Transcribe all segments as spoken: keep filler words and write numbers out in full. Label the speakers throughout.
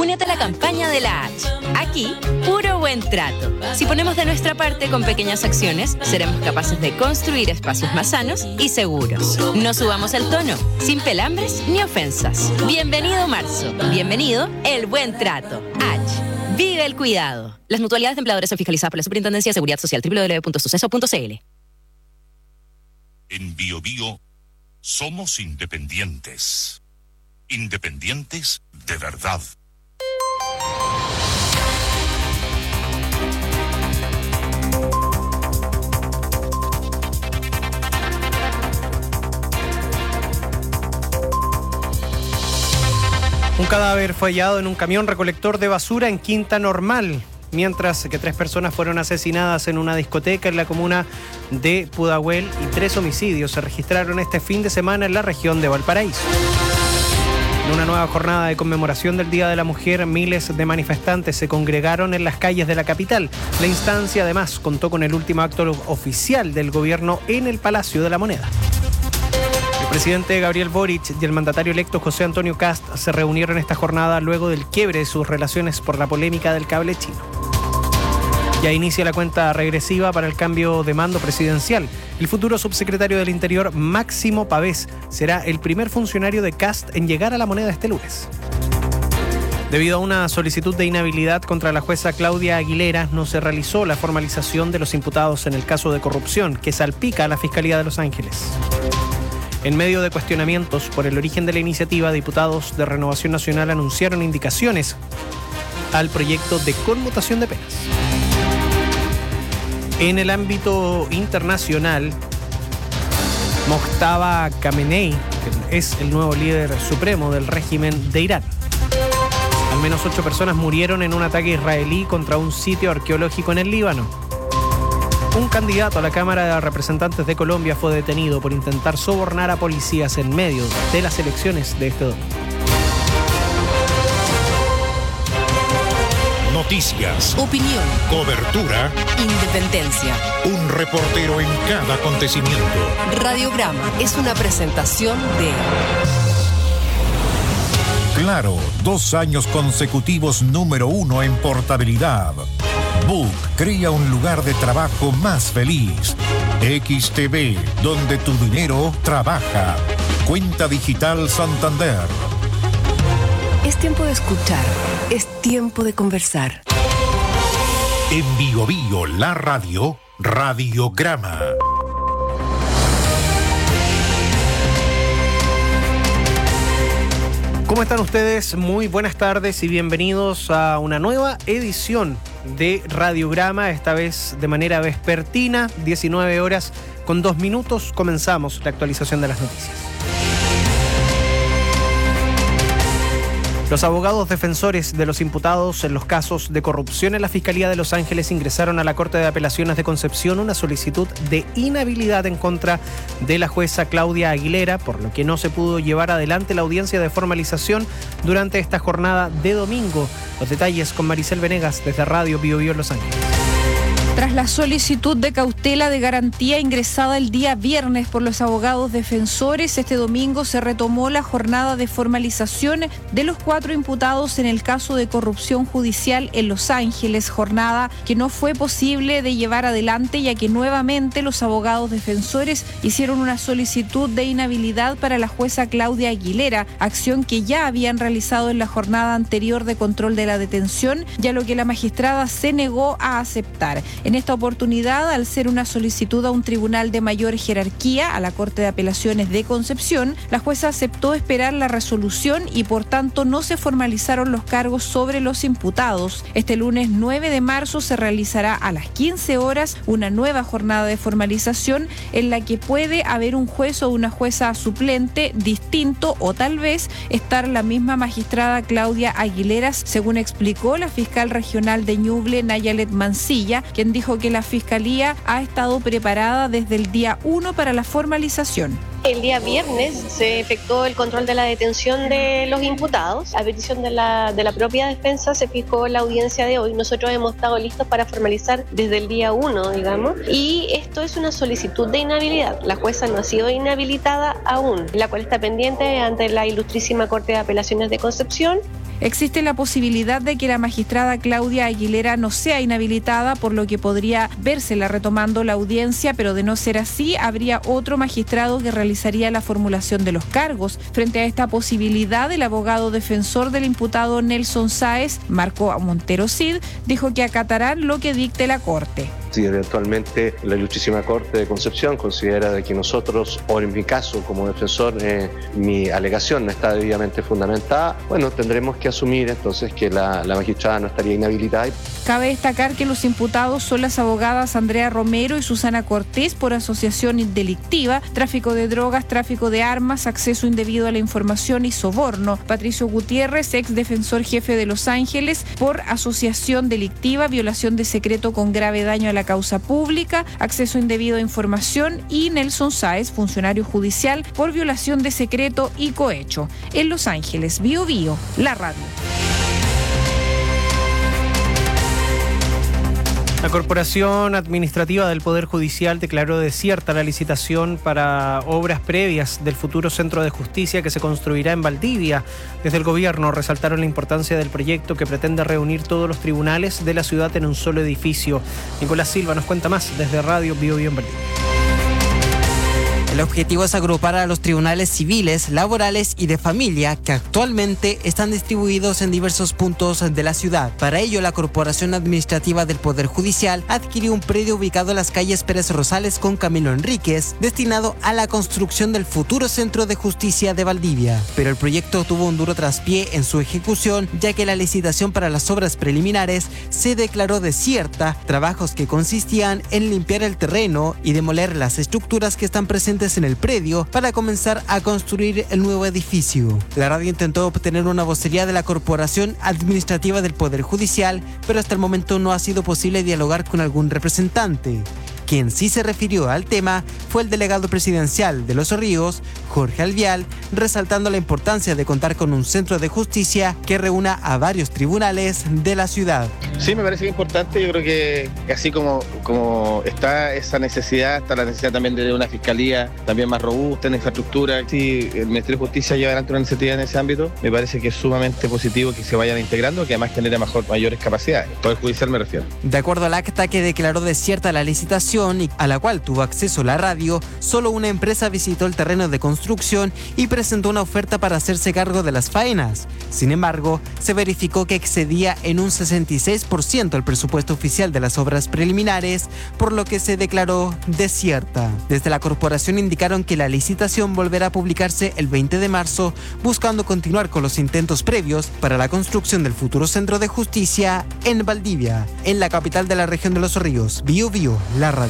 Speaker 1: Únete a la campaña de la H. Aquí, puro buen trato. Si ponemos de nuestra parte con pequeñas acciones, seremos capaces de construir espacios más sanos y seguros. No subamos el tono, sin pelambres ni ofensas. Bienvenido marzo. Bienvenido el buen trato. H. Vive el cuidado. Las mutualidades de empleadores son fiscalizadas por la Superintendencia de Seguridad Social. doble u doble u doble u punto suceso punto c l.
Speaker 2: En Bio Bio somos independientes. Independientes de verdad.
Speaker 3: Un cadáver fue hallado en un camión recolector de basura en Quinta Normal, mientras que tres personas fueron asesinadas en una discoteca en la comuna de Pudahuel y tres homicidios se registraron este fin de semana en la región de Valparaíso. En una nueva jornada de conmemoración del Día de la Mujer, miles de manifestantes se congregaron en las calles de la capital. La instancia además contó con el último acto oficial del gobierno en el Palacio de la Moneda. El presidente Gabriel Boric y el mandatario electo José Antonio Kast se reunieron esta jornada luego del quiebre de sus relaciones por la polémica del cable chino. Ya inicia la cuenta regresiva para el cambio de mando presidencial. El futuro subsecretario del Interior, Máximo Pavés, será el primer funcionario de Kast en llegar a la Moneda este lunes. Debido a una solicitud de inhabilidad contra la jueza Claudia Aguilera, no se realizó la formalización de los imputados en el caso de corrupción que salpica a la Fiscalía de Los Ángeles. En medio de cuestionamientos por el origen de la iniciativa, diputados de Renovación Nacional anunciaron indicaciones al proyecto de conmutación de penas. En el ámbito internacional, Mojtaba Khamenei es el nuevo líder supremo del régimen de Irán. Al menos ocho personas murieron en un ataque israelí contra un sitio arqueológico en el Líbano. Un candidato a la Cámara de Representantes de Colombia fue detenido por intentar sobornar a policías en medio de las elecciones de este domingo.
Speaker 2: Noticias,
Speaker 4: opinión,
Speaker 2: cobertura,
Speaker 4: independencia.
Speaker 2: Un reportero en cada acontecimiento.
Speaker 4: Radiograma es una presentación de
Speaker 2: Claro, dos años consecutivos número uno en portabilidad. Book crea un lugar de trabajo más feliz. X T V, donde tu dinero trabaja. Cuenta digital Santander.
Speaker 4: Es tiempo de escuchar, es tiempo de conversar.
Speaker 2: En Bio Bio, la radio, Radiograma.
Speaker 3: ¿Cómo están ustedes? Muy buenas tardes y bienvenidos a una nueva edición de Radiograma, esta vez de manera vespertina, diecinueve horas con dos minutos. Comenzamos la actualización de las noticias. Los abogados defensores de los imputados en los casos de corrupción en la Fiscalía de Los Ángeles ingresaron a la Corte de Apelaciones de Concepción una solicitud de inhabilidad en contra de la jueza Claudia Aguilera, por lo que no se pudo llevar adelante la audiencia de formalización durante esta jornada de domingo. Los detalles con Maricel Venegas desde Radio Bio Bio Los Ángeles.
Speaker 5: Tras la solicitud de cautela de garantía ingresada el día viernes por los abogados defensores, este domingo se retomó la jornada de formalización de los cuatro imputados en el caso de corrupción judicial en Los Ángeles, jornada que no fue posible de llevar adelante ya que nuevamente los abogados defensores hicieron una solicitud de inhabilidad para la jueza Claudia Aguilera, acción que ya habían realizado en la jornada anterior de control de la detención, ya lo que la magistrada se negó a aceptar. En esta oportunidad, al ser una solicitud a un tribunal de mayor jerarquía, a la Corte de Apelaciones de Concepción, la jueza aceptó esperar la resolución y por tanto no se formalizaron los cargos sobre los imputados. Este lunes nueve de marzo se realizará a las quince horas una nueva jornada de formalización en la que puede haber un juez o una jueza suplente distinto o tal vez estar la misma magistrada Claudia Aguilera, según explicó la fiscal regional de Ñuble, Nayalet Mancilla, quien dijo que la Fiscalía ha estado preparada desde el día uno para la formalización.
Speaker 6: El día viernes se efectuó el control de la detención de los imputados. A petición de la, de la propia defensa se fijó la audiencia de hoy. Nosotros hemos estado listos para formalizar desde el día uno, digamos. Y esto es una solicitud de inhabilidad. La jueza no ha sido inhabilitada aún, la cual está pendiente ante la Ilustrísima Corte de Apelaciones de Concepción.
Speaker 5: Existe la posibilidad de que la magistrada Claudia Aguilera no sea inhabilitada, por lo que podría vérsela retomando la audiencia, pero de no ser así, habría otro magistrado que realizaría la formulación de los cargos. Frente a esta posibilidad, el abogado defensor del imputado Nelson Sáez, Marco Montero Cid, dijo que acatarán lo que dicte la Corte.
Speaker 7: Si eventualmente la Ilustrísima Corte de Concepción considera de que nosotros, o en mi caso como defensor, eh, mi alegación no está debidamente fundamentada, bueno, tendremos que asumir entonces que la, la magistrada no estaría inhabilitada.
Speaker 5: Cabe destacar que los imputados son las abogadas Andrea Romero y Susana Cortés por asociación delictiva, tráfico de drogas, tráfico de armas, acceso indebido a la información y soborno. Patricio Gutiérrez, ex defensor jefe de Los Ángeles, por asociación delictiva, violación de secreto con grave daño a la causa pública, acceso indebido a información, y Nelson Sáez, funcionario judicial, por violación de secreto y cohecho. En Los Ángeles, Bío Bío, la radio.
Speaker 3: La Corporación Administrativa del Poder Judicial declaró desierta la licitación para obras previas del futuro Centro de Justicia que se construirá en Valdivia. Desde el gobierno resaltaron la importancia del proyecto, que pretende reunir todos los tribunales de la ciudad en un solo edificio. Nicolás Silva nos cuenta más desde Radio Bío Bío en Valdivia.
Speaker 8: El objetivo es agrupar a los tribunales civiles, laborales y de familia que actualmente están distribuidos en diversos puntos de la ciudad. Para ello, la Corporación Administrativa del Poder Judicial adquirió un predio ubicado en las calles Pérez Rosales con Camilo Enríquez, destinado a la construcción del futuro Centro de Justicia de Valdivia. Pero el proyecto tuvo un duro traspié en su ejecución, ya que la licitación para las obras preliminares se declaró desierta, trabajos que consistían en limpiar el terreno y demoler las estructuras que están presentes en el predio para comenzar a construir el nuevo edificio. La radio intentó obtener una vocería de la Corporación Administrativa del Poder Judicial, pero hasta el momento no ha sido posible dialogar con algún representante. Quien sí se refirió al tema fue el delegado presidencial de Los Ríos, Jorge Alvial, resaltando la importancia de contar con un centro de justicia que reúna a varios tribunales de la ciudad.
Speaker 9: Sí, me parece que es importante. Yo creo que así como, como está esa necesidad, está la necesidad también de una fiscalía también más robusta en infraestructura. Si el Ministerio de Justicia lleva adelante una iniciativa en ese ámbito, me parece que es sumamente positivo que se vayan integrando, que además genere mejor, mayores capacidades. Poder Judicial me refiero.
Speaker 8: De acuerdo al acta que declaró desierta la licitación y a la cual tuvo acceso la radio, solo una empresa visitó el terreno de construcción y presentó una oferta para hacerse cargo de las faenas. Sin embargo, se verificó que excedía en un sesenta y seis por ciento el presupuesto oficial de las obras preliminares, por lo que se declaró desierta. Desde la corporación indicaron que la licitación volverá a publicarse el veinte de marzo, buscando continuar con los intentos previos para la construcción del futuro Centro de Justicia en Valdivia, en la capital de la región de Los Ríos. Bío Bío, la radio.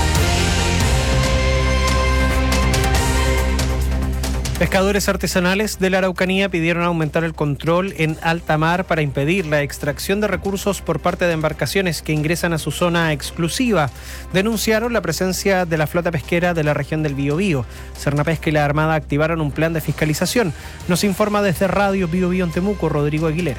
Speaker 3: Pescadores artesanales de la Araucanía pidieron aumentar el control en alta mar para impedir la extracción de recursos por parte de embarcaciones que ingresan a su zona exclusiva. Denunciaron la presencia de la flota pesquera de la región del Biobío. Cernapesca y la Armada activaron un plan de fiscalización. Nos informa desde Radio Bío Bío en Temuco, Rodrigo Aguilera.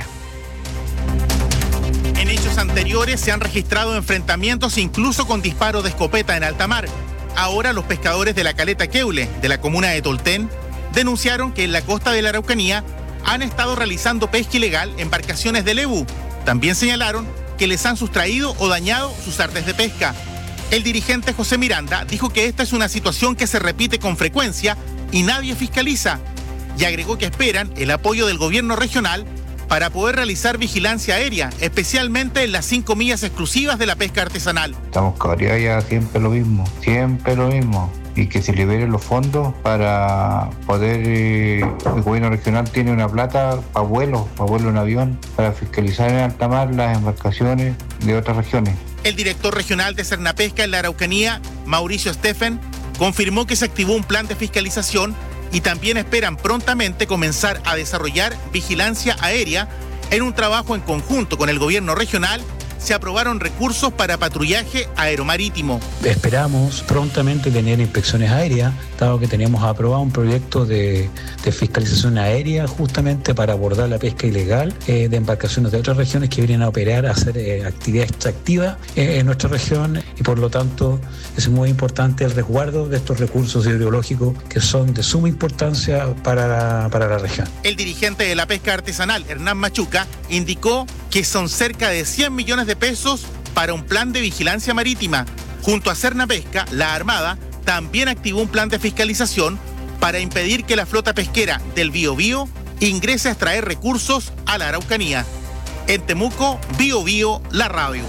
Speaker 10: En hechos anteriores se han registrado enfrentamientos incluso con disparo de escopeta en alta mar. Ahora los pescadores de la caleta Queule, de la comuna de Tolten, denunciaron que en la costa de la Araucanía han estado realizando pesca ilegal embarcaciones del E B U. También señalaron que les han sustraído o dañado sus artes de pesca. El dirigente José Miranda dijo que esta es una situación que se repite con frecuencia y nadie fiscaliza. Y agregó que esperan el apoyo del gobierno regional para poder realizar vigilancia aérea, especialmente en las cinco millas exclusivas de la pesca artesanal.
Speaker 11: Estamos cabreados ya, siempre lo mismo, siempre lo mismo. Y que se liberen los fondos para poder, eh, el gobierno regional tiene una plata para vuelos, para vuelo en avión, para fiscalizar en alta mar las embarcaciones de otras regiones.
Speaker 10: El director regional de Cernapesca en la Araucanía, Mauricio Steffen, confirmó que se activó un plan de fiscalización y también esperan prontamente comenzar a desarrollar vigilancia aérea en un trabajo en conjunto con el gobierno regional se aprobaron recursos para patrullaje aeromarítimo.
Speaker 12: Esperamos prontamente tener inspecciones aéreas, dado que teníamos aprobado un proyecto de, de fiscalización aérea justamente para abordar la pesca ilegal eh, de embarcaciones de otras regiones que vienen a operar, a hacer eh, actividad extractiva eh, en nuestra región, y por lo tanto es muy importante el resguardo de estos recursos hidrológicos que son de suma importancia para la, para la región.
Speaker 10: El dirigente de la pesca artesanal, Hernán Machuca, indicó que son cerca de cien millones de pesos para un plan de vigilancia marítima. Junto a Cernapesca, la Armada también activó un plan de fiscalización para impedir que la flota pesquera del Biobío ingrese a extraer recursos a la Araucanía. En Temuco, Biobío, la radio.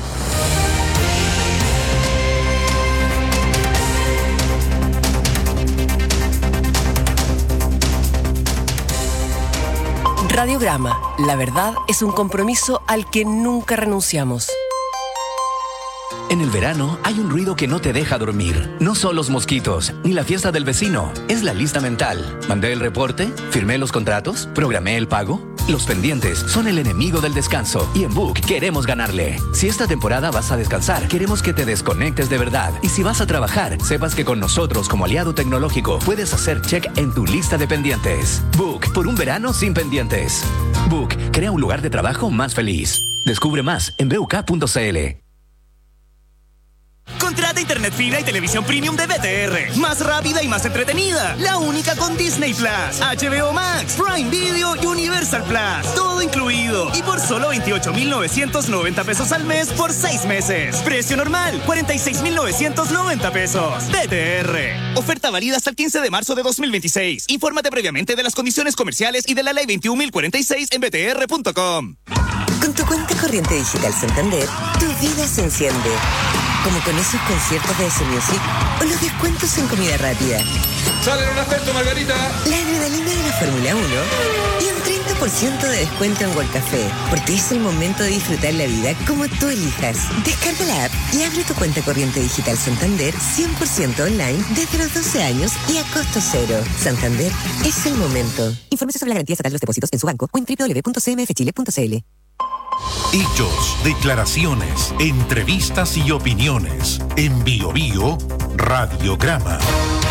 Speaker 13: Radiograma. La verdad es un compromiso al que nunca renunciamos.
Speaker 14: En el verano hay un ruido que no te deja dormir. No son los mosquitos, ni la fiesta del vecino. Es la lista mental. Mandé el reporte, firmé los contratos, programé el pago. Los pendientes son el enemigo del descanso y en Book queremos ganarle. Si esta temporada vas a descansar, queremos que te desconectes de verdad. Y si vas a trabajar, sepas que con nosotros como aliado tecnológico puedes hacer check en tu lista de pendientes. Book, por un verano sin pendientes. Book, crea un lugar de trabajo más feliz. Descubre más en b u k punto c l.
Speaker 15: Contrata internet fibra y televisión premium de B T R. Más rápida y más entretenida. La única con Disney Plus, H B O Max, Prime Video y Universal Plus. Todo incluido. Y por solo veintiocho mil novecientos noventa pesos al mes por seis meses. Precio normal, cuarenta y seis mil novecientos noventa pesos. B T R. Oferta válida hasta el quince de marzo de dos mil veintiséis. Infórmate previamente de las condiciones comerciales y de la ley veintiún mil cuarenta y seis en b t r punto com.
Speaker 16: Con tu cuenta corriente digital Santander, tu vida se enciende. Como con esos conciertos de S Music o los descuentos en comida rápida.
Speaker 17: ¡Sale un aspecto, Margarita!
Speaker 16: La adrenalina de la Fórmula uno y un treinta por ciento de descuento en World Café. Porque es el momento de disfrutar la vida como tú elijas. Descarga la app y abre tu cuenta corriente digital Santander cien por ciento online desde los doce años y a costo cero. Santander es el momento. Infórmese sobre la garantía estatal de los depósitos en su banco o en w w w punto c m f chile punto c l.
Speaker 2: Hechos, declaraciones, entrevistas y opiniones. En Bio Bio, Radiograma.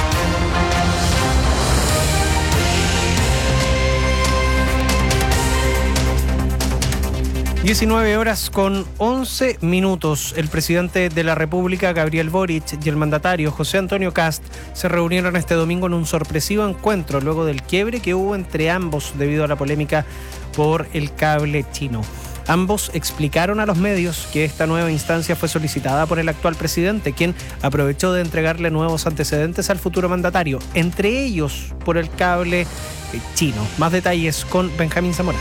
Speaker 3: diecinueve horas con once minutos. El presidente de la República, Gabriel Boric, y el mandatario, José Antonio Kast, se reunieron este domingo en un sorpresivo encuentro luego del quiebre que hubo entre ambos debido a la polémica por el cable chino. Ambos explicaron a los medios que esta nueva instancia fue solicitada por el actual presidente, quien aprovechó de entregarle nuevos antecedentes al futuro mandatario, entre ellos por el cable chino. Más detalles con Benjamín Zamora.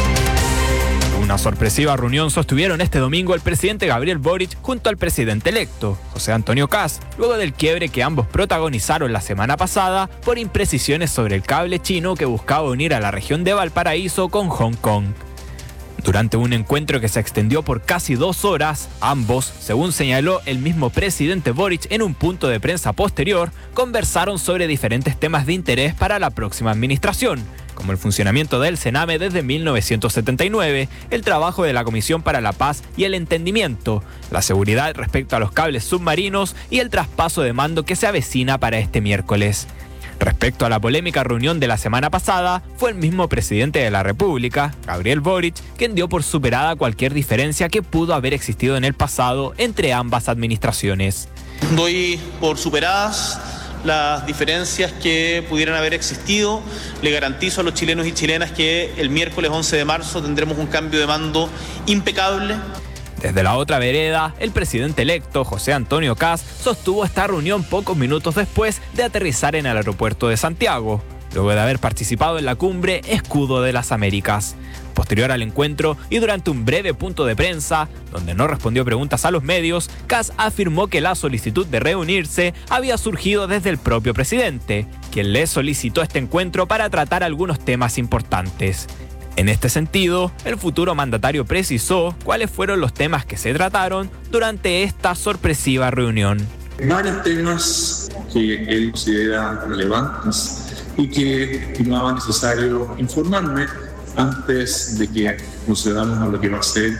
Speaker 18: Una sorpresiva reunión sostuvieron este domingo el presidente Gabriel Boric junto al presidente electo, José Antonio Kast, luego del quiebre que ambos protagonizaron la semana pasada por imprecisiones sobre el cable chino que buscaba unir a la región de Valparaíso con Hong Kong. Durante un encuentro que se extendió por casi dos horas, ambos, según señaló el mismo presidente Boric en un punto de prensa posterior, conversaron sobre diferentes temas de interés para la próxima administración, como el funcionamiento del Sename desde mil novecientos setenta y nueve, el trabajo de la Comisión para la Paz y el Entendimiento, la seguridad respecto a los cables submarinos y el traspaso de mando que se avecina para este miércoles. Respecto a la polémica reunión de la semana pasada, fue el mismo presidente de la República, Gabriel Boric, quien dio por superada cualquier diferencia que pudo haber existido en el pasado entre ambas administraciones.
Speaker 19: Doy por superadas las diferencias que pudieran haber existido. Le garantizo a los chilenos y chilenas que el miércoles once de marzo tendremos un cambio de mando impecable.
Speaker 18: Desde la otra vereda, el presidente electo, José Antonio Kast, sostuvo esta reunión pocos minutos después de aterrizar en el aeropuerto de Santiago, luego de haber participado en la cumbre Escudo de las Américas. Posterior al encuentro y durante un breve punto de prensa, donde no respondió preguntas a los medios, Kast afirmó que la solicitud de reunirse había surgido desde el propio presidente, quien le solicitó este encuentro para tratar algunos temas importantes. En este sentido, el futuro mandatario precisó cuáles fueron los temas que se trataron durante esta sorpresiva reunión.
Speaker 20: Varios temas que él considera relevantes y que estimaba necesario informarme antes de que procedamos a lo que va a ser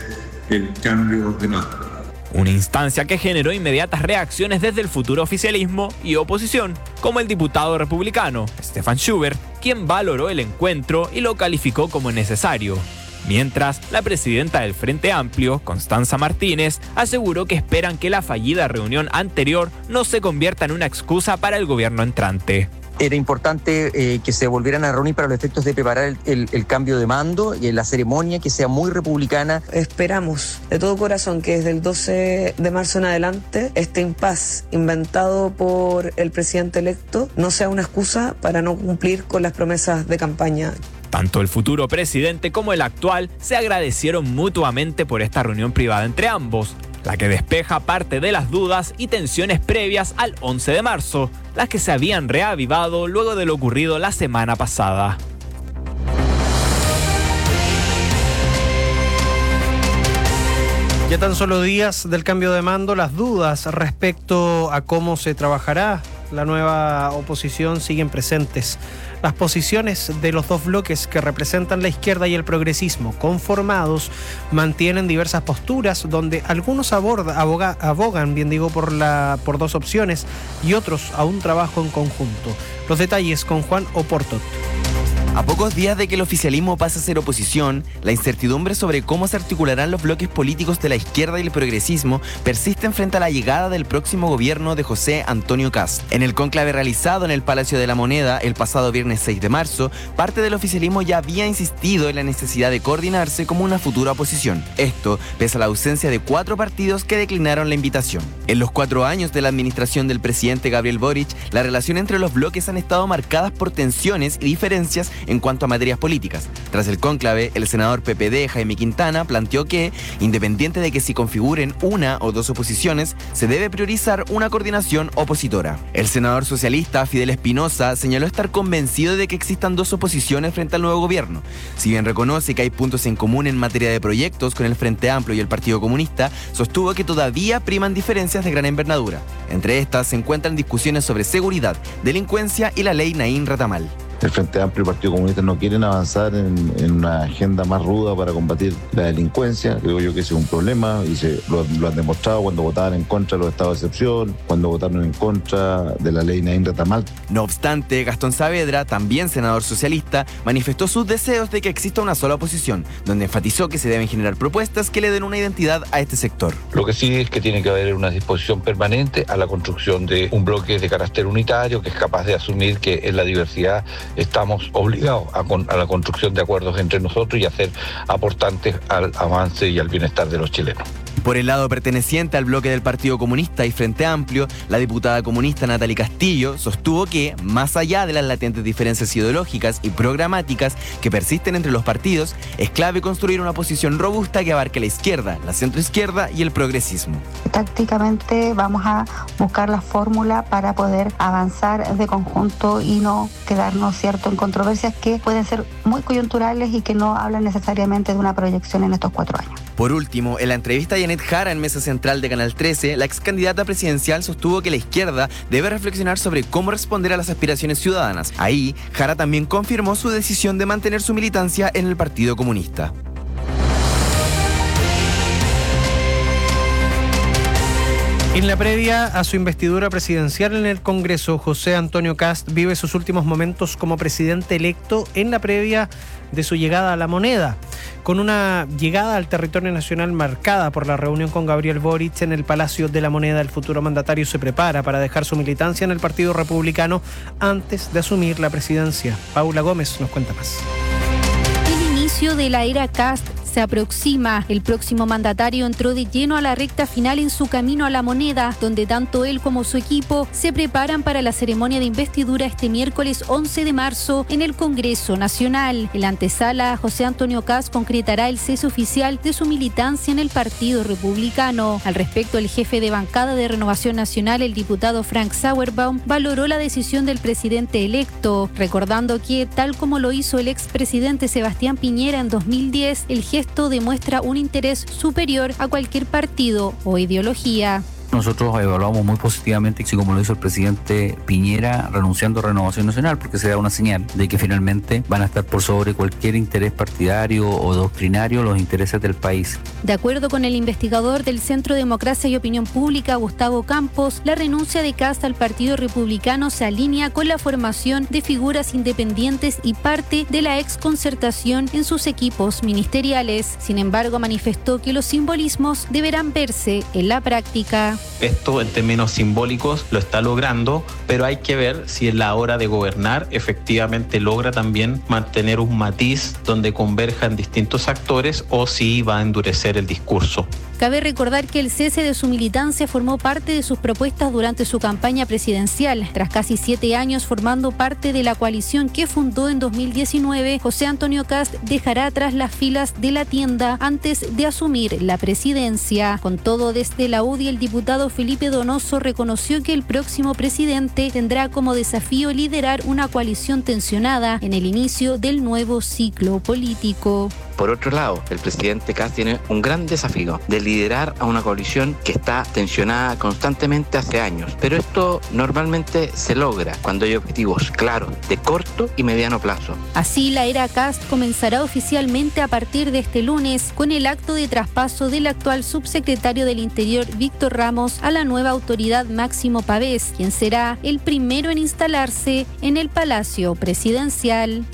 Speaker 20: el cambio de mando.
Speaker 18: Una instancia que generó inmediatas reacciones desde el futuro oficialismo y oposición, como el diputado republicano Stefan Schubert, quien valoró el encuentro y lo calificó como necesario. Mientras, la presidenta del Frente Amplio, Constanza Martínez, aseguró que esperan que la fallida reunión anterior no se convierta en una excusa para el gobierno entrante.
Speaker 21: Era importante eh, que se volvieran a reunir para los efectos de preparar el, el, el cambio de mando y en la ceremonia que sea muy republicana.
Speaker 22: Esperamos de todo corazón que desde el doce de marzo en adelante este impas inventado por el presidente electo no sea una excusa para no cumplir con las promesas de campaña.
Speaker 18: Tanto el futuro presidente como el actual se agradecieron mutuamente por esta reunión privada entre ambos, la que despeja parte de las dudas y tensiones previas al once de marzo, las que se habían reavivado luego de lo ocurrido la semana pasada.
Speaker 3: Ya tan solo días del cambio de mando, las dudas respecto a cómo se trabajará la nueva oposición siguen presentes. Las posiciones de los dos bloques que representan la izquierda y el progresismo conformados mantienen diversas posturas donde algunos aborda, aboga, abogan, bien digo, por, la, por dos opciones y otros a un trabajo en conjunto. Los detalles con Juan Oportot.
Speaker 23: A pocos días de que el oficialismo pase a ser oposición, la incertidumbre sobre cómo se articularán los bloques políticos de la izquierda y el progresismo persisten frente a la llegada del próximo gobierno de José Antonio Kast. En el cónclave realizado en el Palacio de la Moneda el pasado viernes seis de marzo, parte del oficialismo ya había insistido en la necesidad de coordinarse como una futura oposición. Esto pese a la ausencia de cuatro partidos que declinaron la invitación. En los cuatro años de la administración del presidente Gabriel Boric, la relación entre los bloques han estado marcadas por tensiones y diferencias en cuanto a materias políticas. Tras el cónclave, el senador P P D, Jaime Quintana, planteó que, independiente de que se configuren una o dos oposiciones, se debe priorizar una coordinación opositora. El senador socialista, Fidel Espinosa, señaló estar convencido de que existan dos oposiciones frente al nuevo gobierno. Si bien reconoce que hay puntos en común en materia de proyectos con el Frente Amplio y el Partido Comunista, sostuvo que todavía priman diferencias de gran envergadura. Entre estas se encuentran discusiones sobre seguridad, delincuencia y la ley Naín Retamal.
Speaker 24: El Frente Amplio y el Partido Comunista no quieren avanzar en, en una agenda más ruda para combatir la delincuencia. Creo yo que ese es un problema y se, lo, lo han demostrado cuando votaban en contra de los estados de excepción, cuando votaron en contra de la ley Naín Retamal.
Speaker 23: No obstante, Gastón Saavedra, también senador socialista, manifestó sus deseos de que exista una sola oposición, donde enfatizó que se deben generar propuestas que le den una identidad a este sector.
Speaker 25: Lo que sí es que tiene que haber una disposición permanente a la construcción de un bloque de carácter unitario que es capaz de asumir que en la diversidad estamos obligados a, con, a la construcción de acuerdos entre nosotros y a ser aportantes al avance y al bienestar de los chilenos.
Speaker 23: Por el lado perteneciente al bloque del Partido Comunista y Frente Amplio, la diputada comunista Natalie Castillo sostuvo que, más allá de las latentes diferencias ideológicas y programáticas que persisten entre los partidos, es clave construir una posición robusta que abarque la izquierda, la centroizquierda y el progresismo.
Speaker 26: Tácticamente vamos a buscar la fórmula para poder avanzar de conjunto y no quedarnos, cierto, en controversias que pueden ser muy coyunturales y que no hablan necesariamente de una proyección en estos cuatro años.
Speaker 23: Por último, en la entrevista a Janet Jara en Mesa Central de Canal trece, la ex candidata presidencial sostuvo que la izquierda debe reflexionar sobre cómo responder a las aspiraciones ciudadanas. Ahí, Jara también confirmó su decisión de mantener su militancia en el Partido Comunista.
Speaker 3: En la previa a su investidura presidencial en el Congreso, José Antonio Kast vive sus últimos momentos como presidente electo en la previa de su llegada a la Moneda, con una llegada al territorio nacional marcada por la reunión con Gabriel Boric en el Palacio de la Moneda. El futuro mandatario se prepara para dejar su militancia en el Partido Republicano antes de asumir la presidencia. Paula Gómez nos cuenta más.
Speaker 27: El inicio de la era Kast se aproxima. El próximo mandatario entró de lleno a la recta final en su camino a la Moneda, donde tanto él como su equipo se preparan para la ceremonia de investidura este miércoles once de marzo en el Congreso Nacional. En la antesala, José Antonio Kast concretará el cese oficial de su militancia en el Partido Republicano. Al respecto, el jefe de bancada de Renovación Nacional, el diputado Frank Sauerbaum, valoró la decisión del presidente electo, recordando que, tal como lo hizo el expresidente Sebastián Piñera en dos mil diez, el gesto demuestra un interés superior a cualquier partido o ideología.
Speaker 1: nosotros evaluamos muy positivamente, así como lo hizo el presidente Piñera, renunciando a Renovación Nacional, porque se da una señal de que finalmente van a estar por sobre cualquier interés partidario o doctrinario los intereses del país.
Speaker 27: De acuerdo con el investigador del Centro Democracia y Opinión Pública, Gustavo Campos, la renuncia de Kast al Partido Republicano se alinea con la formación de figuras independientes y parte de la exconcertación en sus equipos ministeriales. Sin embargo, manifestó que los simbolismos deberán verse en la práctica.
Speaker 4: Esto en términos simbólicos lo está logrando, pero hay que ver si en la hora de gobernar efectivamente logra también mantener un matiz donde converjan distintos actores o si va a endurecer el discurso.
Speaker 27: Cabe recordar que el cese de su militancia formó parte de sus propuestas durante su campaña presidencial. Tras casi siete años formando parte de la coalición que fundó en dos mil diecinueve, José Antonio Kast dejará atrás las filas de la tienda antes de asumir la presidencia. Con todo, desde la U D I, el diputado Felipe Donoso reconoció que el próximo presidente tendrá como desafío liderar una coalición tensionada en el inicio del nuevo ciclo político.
Speaker 5: Por otro lado, el presidente Kast tiene un gran desafío de liderar a una coalición que está tensionada constantemente hace años. Pero esto normalmente se logra cuando hay objetivos claros de corto y mediano plazo.
Speaker 27: Así, la era Kast comenzará oficialmente a partir de este lunes con el acto de traspaso del actual subsecretario del Interior, Víctor Ramos, a la nueva autoridad Máximo Pavés, quien será el primero en instalarse en el Palacio Presidencial.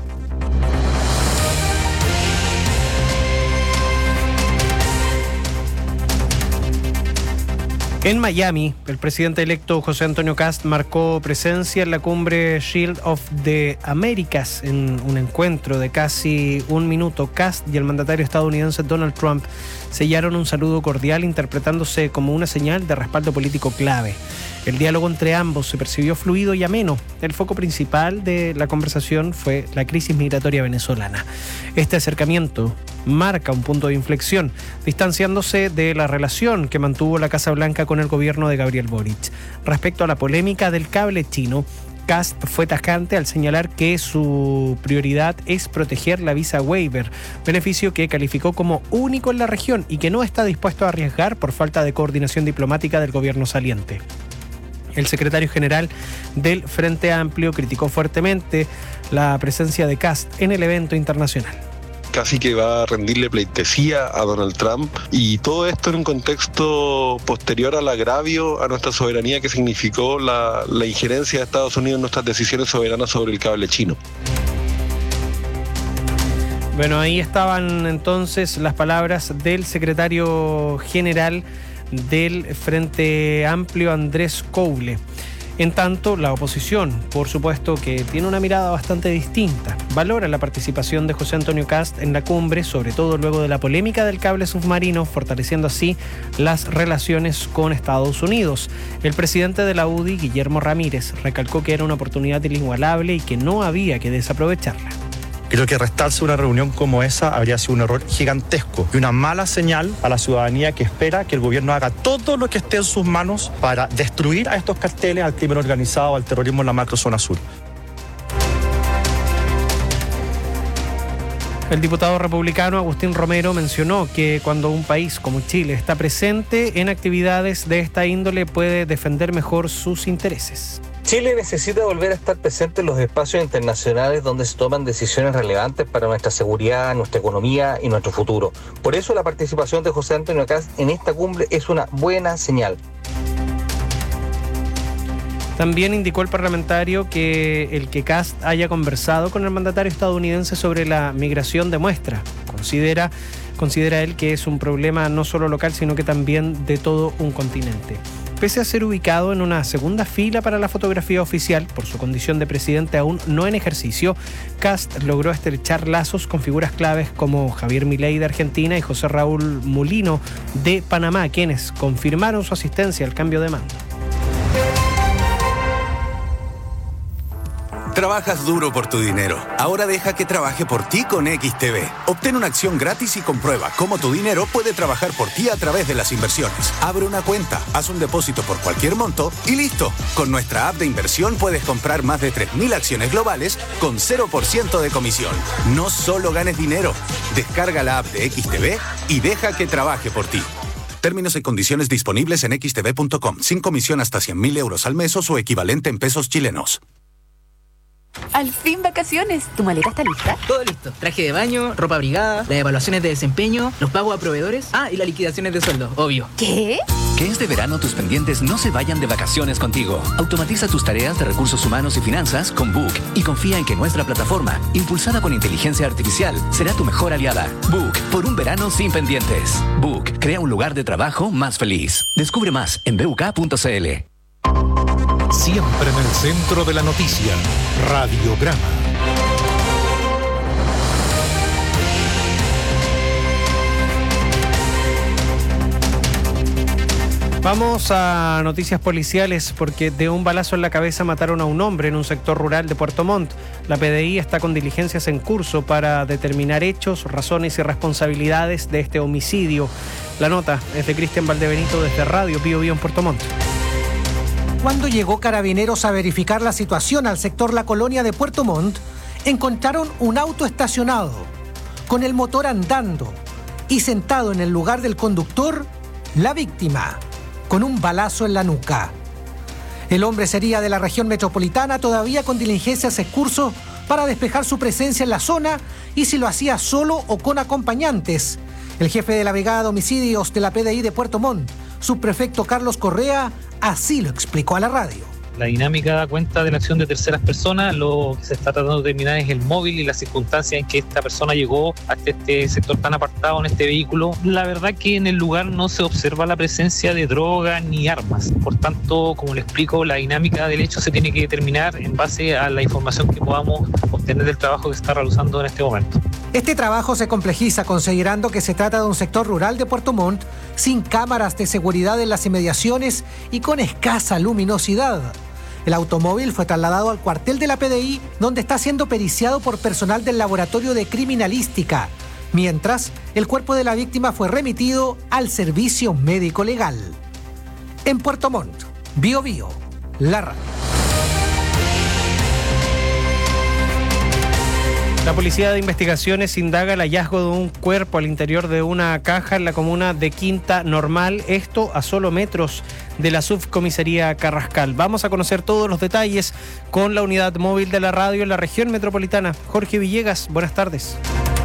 Speaker 3: En Miami, el presidente electo José Antonio Kast marcó presencia en la cumbre Shield of the Americas en un encuentro de casi un minuto. Kast y el mandatario estadounidense Donald Trump sellaron un saludo cordial interpretándose como una señal de respaldo político clave. El diálogo entre ambos se percibió fluido y ameno. El foco principal de la conversación fue la crisis migratoria venezolana. Este acercamiento marca un punto de inflexión, distanciándose de la relación que mantuvo la Casa Blanca con el gobierno de Gabriel Boric. Respecto a la polémica del cable chino, Kast fue tajante al señalar que su prioridad es proteger la visa waiver, beneficio que calificó como único en la región y que no está dispuesto a arriesgar por falta de coordinación diplomática del gobierno saliente. El secretario general del Frente Amplio criticó fuertemente la presencia de Kast en el evento internacional.
Speaker 6: Casi que va a rendirle pleitesía a Donald Trump, y todo esto en un contexto posterior al agravio a nuestra soberanía que significó la, la injerencia de Estados Unidos en nuestras decisiones soberanas sobre el cable chino.
Speaker 3: Bueno, ahí estaban entonces las palabras del secretario general del Frente Amplio, Andrés Coule. En tanto, la oposición, por supuesto que tiene una mirada bastante distinta, valora la participación de José Antonio Kast en la cumbre, sobre todo luego de la polémica del cable submarino, fortaleciendo así las relaciones con Estados Unidos. El presidente de la U D I, Guillermo Ramírez, recalcó que era una oportunidad inigualable y que no había que desaprovecharla.
Speaker 7: Creo que restarse una reunión como esa habría sido un error gigantesco y una mala señal a la ciudadanía que espera que el gobierno haga todo lo que esté en sus manos para destruir a estos carteles, al crimen organizado, al terrorismo en la macrozona sur.
Speaker 3: El diputado republicano Agustín Romero mencionó que cuando un país como Chile está presente en actividades de esta índole puede defender mejor sus intereses.
Speaker 8: Chile necesita volver a estar presente en los espacios internacionales donde se toman decisiones relevantes para nuestra seguridad, nuestra economía y nuestro futuro. Por eso la participación de José Antonio Kast en esta cumbre es una buena señal.
Speaker 3: También indicó el parlamentario que el que Kast haya conversado con el mandatario estadounidense sobre la migración demuestra, considera, considera él que es un problema no solo local, sino que también de todo un continente. Pese a ser ubicado en una segunda fila para la fotografía oficial, por su condición de presidente aún no en ejercicio, Kast logró estrechar lazos con figuras claves como Javier Milei de Argentina y José Raúl Mulino de Panamá, quienes confirmaron su asistencia al cambio de mando.
Speaker 9: Trabajas duro por tu dinero. Ahora deja que trabaje por ti con X T B. Obtén una acción gratis y comprueba cómo tu dinero puede trabajar por ti a través de las inversiones. Abre una cuenta, haz un depósito por cualquier monto y listo. Con nuestra app de inversión puedes comprar más de tres mil acciones globales con cero por ciento de comisión. No solo ganes dinero. Descarga la app de X T B y deja que trabaje por ti. Términos y condiciones disponibles en equis te ve punto com. Sin comisión hasta cien mil euros al mes o su equivalente en pesos chilenos.
Speaker 10: Al fin vacaciones. ¿Tu maleta está lista?
Speaker 11: Todo listo. Traje de baño, ropa abrigada, las evaluaciones de desempeño, los pagos a proveedores. Ah, y las liquidaciones de sueldo, obvio.
Speaker 10: ¿Qué?
Speaker 12: Que este verano tus pendientes no se vayan de vacaciones contigo. Automatiza tus tareas de recursos humanos y finanzas con Book y confía en que nuestra plataforma, impulsada con inteligencia artificial, será tu mejor aliada. Book, por un verano sin pendientes. Book, crea un lugar de trabajo más feliz. Descubre más en b u k punto c l.
Speaker 2: Siempre en el centro de la noticia, Radiograma.
Speaker 3: Vamos a noticias policiales porque de un balazo en la cabeza mataron a un hombre en un sector rural de Puerto Montt. La P D I está con diligencias en curso para determinar hechos, razones y responsabilidades de este homicidio. La nota es de Cristian Valdebenito desde Radio Bío Bío en Puerto Montt.
Speaker 13: Cuando llegó Carabineros a verificar la situación al sector La Colonia de Puerto Montt, encontraron un auto estacionado, con el motor andando y sentado en el lugar del conductor, la víctima, con un balazo en la nuca. El hombre sería de la región metropolitana, todavía con diligencias en curso para despejar su presencia en la zona y si lo hacía solo o con acompañantes. El jefe de la Brigada de Homicidios de la P D I de Puerto Montt, subprefecto Carlos Correa, así lo explicó a la radio.
Speaker 14: La dinámica da cuenta de la acción de terceras personas. Lo que se está tratando de determinar es el móvil y las circunstancias en que esta persona llegó hasta este sector tan apartado en este vehículo. La verdad que en el lugar no se observa la presencia de droga ni armas. Por tanto, como le explico, la dinámica del hecho se tiene que determinar en base a la información que podamos obtener del trabajo que se está realizando en este momento.
Speaker 13: Este trabajo se complejiza considerando que se trata de un sector rural de Puerto Montt sin cámaras de seguridad en las inmediaciones y con escasa luminosidad. El automóvil fue trasladado al cuartel de la P D I, donde está siendo periciado por personal del Laboratorio de Criminalística, mientras el cuerpo de la víctima fue remitido al servicio médico legal. En Puerto Montt, Bío Bío, la radio.
Speaker 3: La Policía de Investigaciones indaga el hallazgo de un cuerpo al interior de una caja en la comuna de Quinta Normal, esto a solo metros de la subcomisaría Carrascal. Vamos a conocer todos los detalles con la unidad móvil de la radio en la región metropolitana. Jorge Villegas, buenas tardes.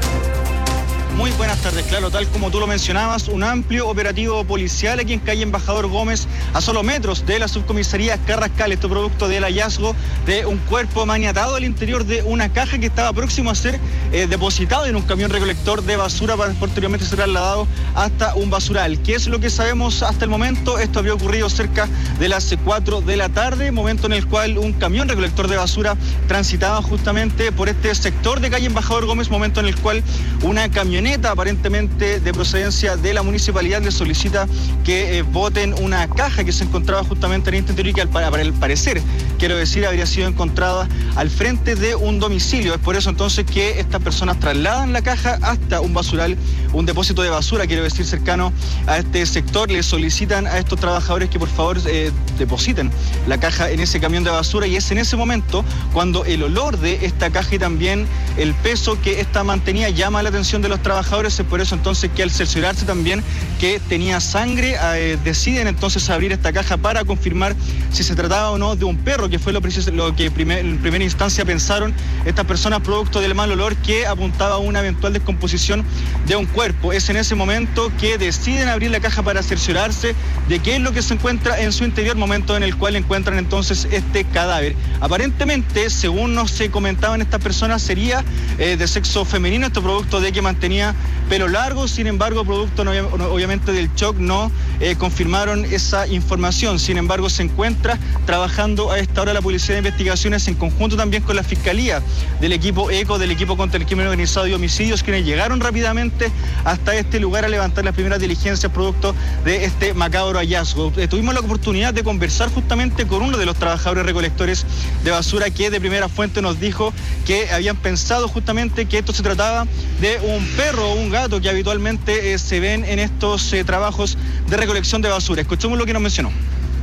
Speaker 15: Muy buenas tardes, claro, tal como tú lo mencionabas, un amplio operativo policial aquí en calle Embajador Gómez, a solo metros de la subcomisaría Carrascal, esto producto del hallazgo de un cuerpo maniatado al interior de una caja que estaba próximo a ser eh, depositado en un camión recolector de basura para posteriormente ser trasladado hasta un basural. ¿Qué es lo que sabemos hasta el momento? Esto habría ocurrido cerca de las cuatro de la tarde, momento en el cual un camión recolector de basura transitaba justamente por este sector de calle Embajador Gómez, momento en el cual una camioneta aparentemente de procedencia de la municipalidad le solicita que eh, boten una caja que se encontraba justamente en este interior y que al, para el parecer, quiero decir, habría sido encontrada al frente de un domicilio. Es por eso entonces que estas personas trasladan la caja hasta un basural, un depósito de basura, quiero decir, cercano a este sector. Le solicitan a estos trabajadores que por favor eh, depositen la caja en ese camión de basura y es en ese momento cuando el olor de esta caja y también el peso que esta mantenía llama la atención de los trabajadores. Es por eso entonces que al cerciorarse también que tenía sangre, eh, deciden entonces abrir esta caja para confirmar si se trataba o no de un perro, que fue lo, preciso, lo que primer, en primera instancia pensaron estas personas producto del mal olor que apuntaba a una eventual descomposición de un cuerpo. Es en ese momento que deciden abrir la caja para cerciorarse de qué es lo que se encuentra en su interior, momento en el cual encuentran entonces este cadáver. Aparentemente, según nos se comentaban estas personas, sería eh, de sexo femenino, esto producto de que mantenía pelo largo, sin embargo, producto no, obviamente del shock, no eh, confirmaron esa información. Sin embargo, se encuentra trabajando a esta hora la Policía de Investigaciones en conjunto también con la Fiscalía del equipo ECO, del equipo contra el crimen organizado y homicidios, quienes llegaron rápidamente hasta este lugar a levantar las primeras diligencias producto de este macabro hallazgo. Eh, tuvimos la oportunidad de conversar justamente con uno de los trabajadores recolectores de basura que de primera fuente nos dijo que habían pensado justamente que esto se trataba de un perro o un gato que habitualmente eh, se ven en estos eh, trabajos de recolección de basura. Escuchemos lo que nos mencionó.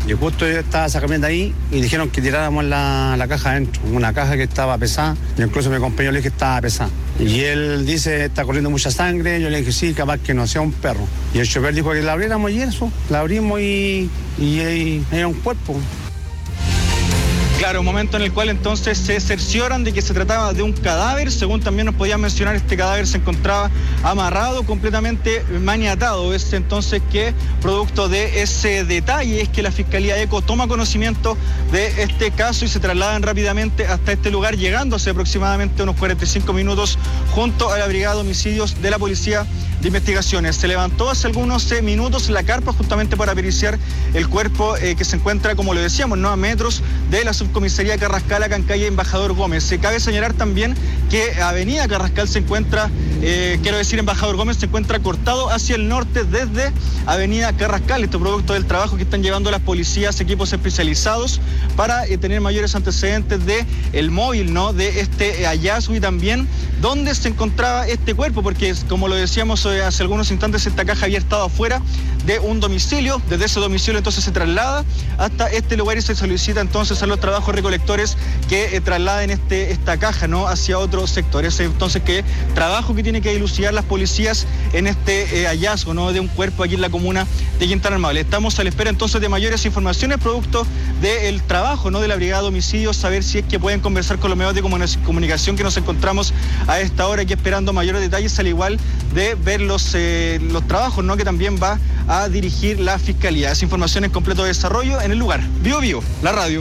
Speaker 16: Y justo yo estaba esa camioneta ahí y dijeron que tiráramos la, la caja adentro, una caja que estaba pesada. Yo incluso mi compañero le dije que estaba pesada. Y él dice, está corriendo mucha sangre. Yo le dije, sí, capaz que no sea un perro. Y el chofer dijo que la abriéramos y eso, la abrimos y, y, y era un cuerpo.
Speaker 15: Claro, un momento en el cual entonces se cercioran de que se trataba de un cadáver. Según también nos podían mencionar, este cadáver se encontraba amarrado, completamente maniatado. Es entonces que, producto de ese detalle, es que la Fiscalía ECO toma conocimiento de este caso y se trasladan rápidamente hasta este lugar, llegándose aproximadamente unos cuarenta y cinco minutos junto a la Brigada de Homicidios de la Policía de Investigaciones. Se levantó hace algunos eh, minutos la carpa justamente para periciar el cuerpo eh, que se encuentra, como lo decíamos, ¿no?, a metros de la subcomisaría Carrascal, acá en calle Embajador Gómez. Se cabe señalar también que Avenida Carrascal se encuentra, eh, quiero decir, Embajador Gómez se encuentra cortado hacia el norte desde Avenida Carrascal. Esto producto del trabajo que están llevando las policías, equipos especializados, para eh, tener mayores antecedentes de el móvil, ¿no?, de este eh, hallazgo y también dónde se encontraba este cuerpo, porque como lo decíamos eh, hace algunos instantes, esta caja había estado afuera de un domicilio. Desde ese domicilio entonces se traslada hasta este lugar y se solicita entonces a los trabajos recolectores que eh, trasladen este, esta caja, ¿no?, hacia otros sectores. Entonces, que trabajo que tiene que dilucidar las policías en este eh, hallazgo, ¿no?, de un cuerpo aquí en la comuna de Quintana Normal. Estamos a la espera entonces de mayores informaciones producto del trabajo, ¿no?, de la Brigada de Homicidios, saber si es que pueden conversar con los medios de comunicación que nos encontramos a esta hora, aquí esperando mayores detalles, al igual de ver los, eh, los trabajos, ¿no?, que también va a dirigir la Fiscalía. Esa información en completo desarrollo en el lugar. Vivo Vivo, la radio.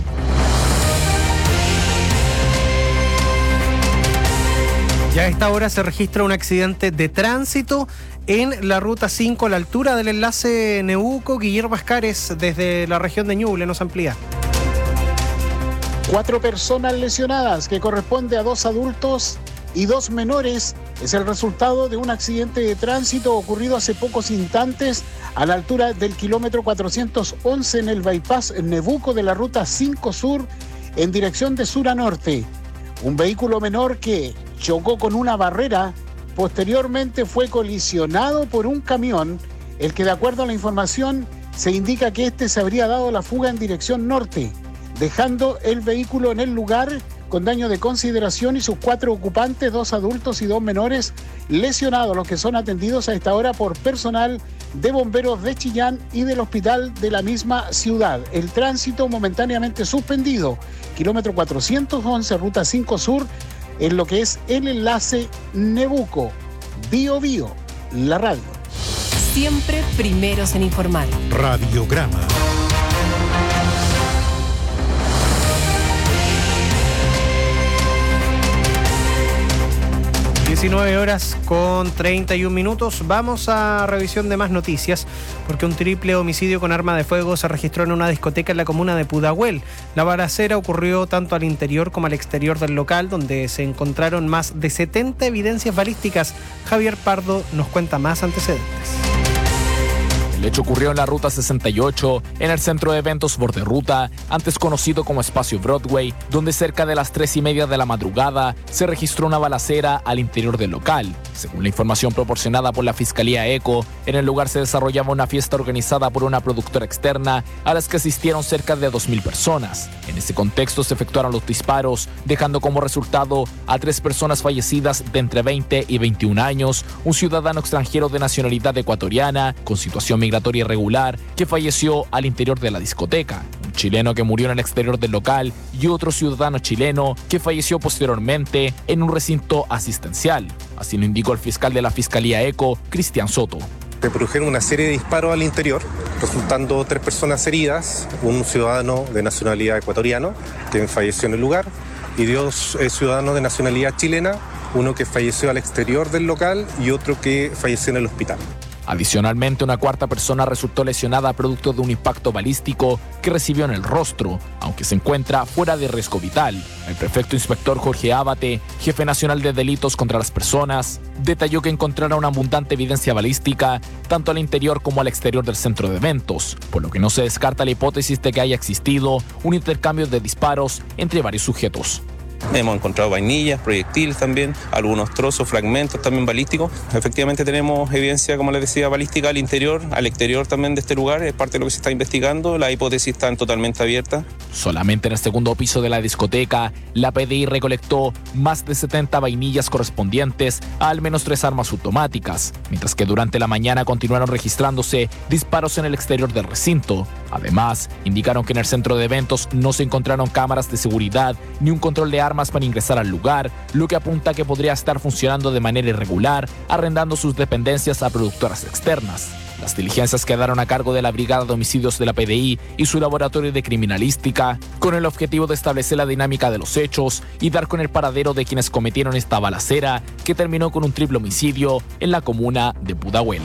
Speaker 3: Ya a esta hora se registra un accidente de tránsito en la ruta cinco a la altura del enlace Neuco. Guillermo Ascares desde la región de Ñuble nos amplía.
Speaker 17: Cuatro personas lesionadas, que corresponde a dos adultos y dos menores, es el resultado de un accidente de tránsito ocurrido hace pocos instantes a la altura del kilómetro cuatrocientos once en el bypass Neuco de la ruta cinco Sur en dirección de sur a norte. Un vehículo menor que chocó con una barrera, posteriormente fue colisionado por un camión, el que, de acuerdo a la información, se indica que este se habría dado la fuga en dirección norte, dejando el vehículo en el lugar con daño de consideración y sus cuatro ocupantes, dos adultos y dos menores, lesionados, los que son atendidos a esta hora por personal de bomberos de Chillán y del hospital de la misma ciudad. El tránsito momentáneamente suspendido, kilómetro cuatrocientos once, ruta cinco Sur, en lo que es el enlace Neuco. Bio Bio, la radio.
Speaker 18: Siempre primeros en informar.
Speaker 2: Radiograma.
Speaker 3: diecinueve horas con treinta y un minutos. Vamos a revisión de más noticias, porque un triple homicidio con arma de fuego se registró en una discoteca en la comuna de Pudahuel. La balacera ocurrió tanto al interior como al exterior del local, donde se encontraron más de setenta evidencias balísticas. Javier Pardo nos cuenta más antecedentes.
Speaker 19: El hecho ocurrió en la ruta sesenta y ocho, en el centro de eventos Borde Ruta, antes conocido como Espacio Broadway, donde cerca de las tres y media de la madrugada se registró una balacera al interior del local. Según la información proporcionada por la Fiscalía ECO, en el lugar se desarrollaba una fiesta organizada por una productora externa a las que asistieron cerca de dos mil personas. En ese contexto se efectuaron los disparos, dejando como resultado a tres personas fallecidas de entre veinte y veintiún años, un ciudadano extranjero de nacionalidad ecuatoriana con situación migratoria irregular que falleció al interior de la discoteca, un chileno que murió en el exterior del local y otro ciudadano chileno que falleció posteriormente en un recinto asistencial. Así lo indicó el fiscal de la Fiscalía ECO, Cristian Soto.
Speaker 20: Se produjeron una serie de disparos al interior, resultando tres personas heridas, un ciudadano de nacionalidad ecuatoriana que falleció en el lugar y dos eh, ciudadanos de nacionalidad chilena, uno que falleció al exterior del local y otro que falleció en el hospital.
Speaker 19: Adicionalmente, una cuarta persona resultó lesionada producto de un impacto balístico que recibió en el rostro, aunque se encuentra fuera de riesgo vital. El prefecto inspector Jorge Ábate, jefe nacional de delitos contra las personas, detalló que encontraron abundante evidencia balística tanto al interior como al exterior del centro de eventos, por lo que no se descarta la hipótesis de que haya existido un intercambio de disparos entre varios sujetos.
Speaker 1: Hemos encontrado vainillas, proyectiles también, algunos trozos, fragmentos también balísticos. Efectivamente tenemos evidencia, como les decía, balística al interior, al exterior también de este lugar. Es parte de lo que se está investigando. Las hipótesis están totalmente abiertas.
Speaker 19: Solamente en el segundo piso de la discoteca, la P D I recolectó más de setenta vainillas correspondientes a al menos tres armas automáticas, mientras que durante la mañana continuaron registrándose disparos en el exterior del recinto. Además, indicaron que en el centro de eventos no se encontraron cámaras de seguridad ni un control de armas para ingresar al lugar, lo que apunta a que podría estar funcionando de manera irregular, arrendando sus dependencias a productoras externas. Las diligencias quedaron a cargo de la Brigada de Homicidios de la P D I y su laboratorio de criminalística, con el objetivo de establecer la dinámica de los hechos y dar con el paradero de quienes cometieron esta balacera, que terminó con un triple homicidio en la comuna de Pudahuel.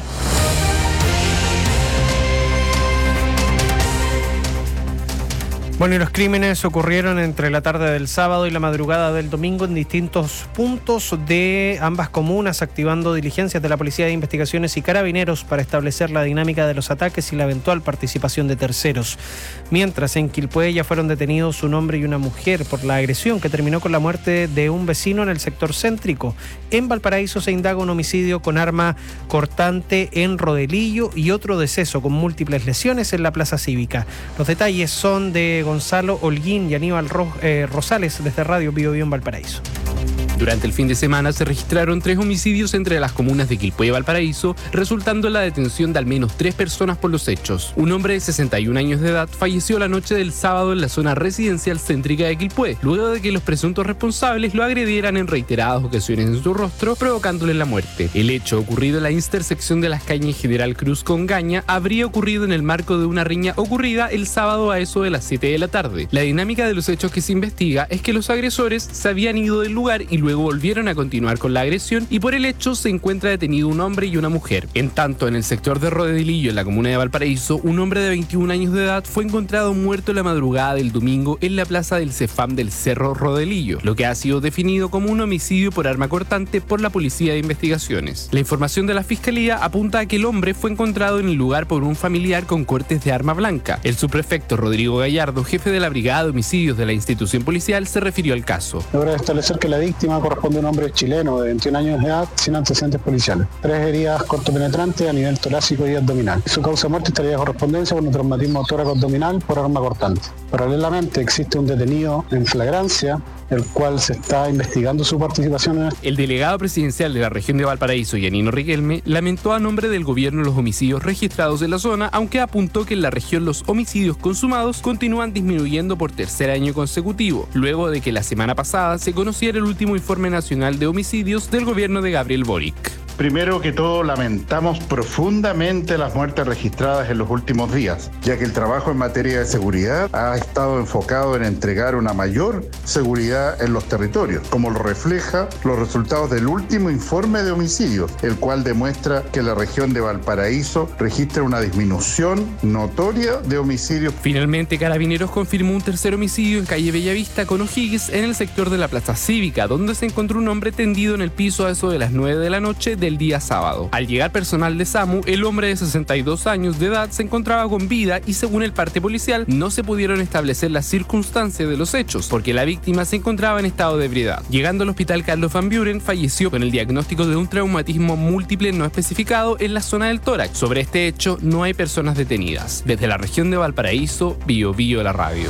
Speaker 3: Bueno, y los crímenes ocurrieron entre la tarde del sábado y la madrugada del domingo en distintos puntos de ambas comunas, activando diligencias de la Policía de Investigaciones y Carabineros para establecer la dinámica de los ataques y la eventual participación de terceros. Mientras en Quilpué ya fueron detenidos un hombre y una mujer por la agresión que terminó con la muerte de un vecino en el sector céntrico. En Valparaíso se indaga un homicidio con arma cortante en Rodelillo y otro deceso con múltiples lesiones en la Plaza Cívica. Los detalles son de Gonzalo Holguín y Aníbal Ro- eh, Rosales desde Radio Bio Bio en Valparaíso.
Speaker 21: Durante el fin de semana se registraron tres homicidios entre las comunas de Quilpué y Valparaíso, resultando en la detención de al menos tres personas por los hechos. Un hombre de sesenta y un años de edad falleció la noche del sábado en la zona residencial céntrica de Quilpué, luego de que los presuntos responsables lo agredieran en reiteradas ocasiones en su rostro, provocándole la muerte. El hecho, ocurrido en la intersección de las calles General Cruz con Gaña, habría ocurrido en el marco de una riña ocurrida el sábado a eso de las siete de la tarde. La dinámica de los hechos que se investiga es que los agresores se habían ido del lugar y luego volvieron a continuar con la agresión, y por el hecho se encuentra detenido un hombre y una mujer. En tanto, en el sector de Rodelillo, en la comuna de Valparaíso, un hombre de veintiún años de edad fue encontrado muerto en la madrugada del domingo en la plaza del Cefam del Cerro Rodelillo, lo que ha sido definido como un homicidio por arma cortante por la Policía de Investigaciones. La información de la Fiscalía apunta a que el hombre fue encontrado en el lugar por un familiar con cortes de arma blanca. El subprefecto Rodrigo Gallardo, jefe de la Brigada de Homicidios de la institución policial, se refirió al caso.
Speaker 17: Logra establecer que la víctima corresponde a un hombre chileno de veintiún años de edad sin antecedentes policiales. Tres heridas cortopenetrantes a nivel torácico y abdominal. Su causa de muerte estaría de correspondencia con un traumatismo tóraco-abdominal por arma cortante. Paralelamente existe un detenido en flagrancia, el cual se está investigando su participación en este.
Speaker 21: El delegado presidencial de la región de Valparaíso, Yanino Riquelme, lamentó a nombre del gobierno los homicidios registrados en la zona, aunque apuntó que en la región los homicidios consumados continúan disminuyendo por tercer año consecutivo, luego de que la semana pasada se conociera el último informe nacional de homicidios del gobierno de Gabriel Boric.
Speaker 22: Primero que todo, lamentamos profundamente las muertes registradas en los últimos días, ya que el trabajo en materia de seguridad ha estado enfocado en entregar una mayor seguridad en los territorios, como lo refleja los resultados del último informe de homicidios, el cual demuestra que la región de Valparaíso registra una disminución notoria de homicidios.
Speaker 21: Finalmente, Carabineros confirmó un tercer homicidio en calle Bellavista con O'Higgins en el sector de la Plaza Cívica, donde se encontró un hombre tendido en el piso a eso de las nueve de la noche del día sábado. Al llegar personal de SAMU, el hombre de sesenta y dos años de edad se encontraba con vida y, según el parte policial, no se pudieron establecer las circunstancias de los hechos porque la víctima se encontraba en estado de ebriedad. Llegando al hospital Carlos Van Buren, falleció con el diagnóstico de un traumatismo múltiple no especificado en la zona del tórax. Sobre este hecho no hay personas detenidas. Desde la región de Valparaíso, Bio Bio la radio.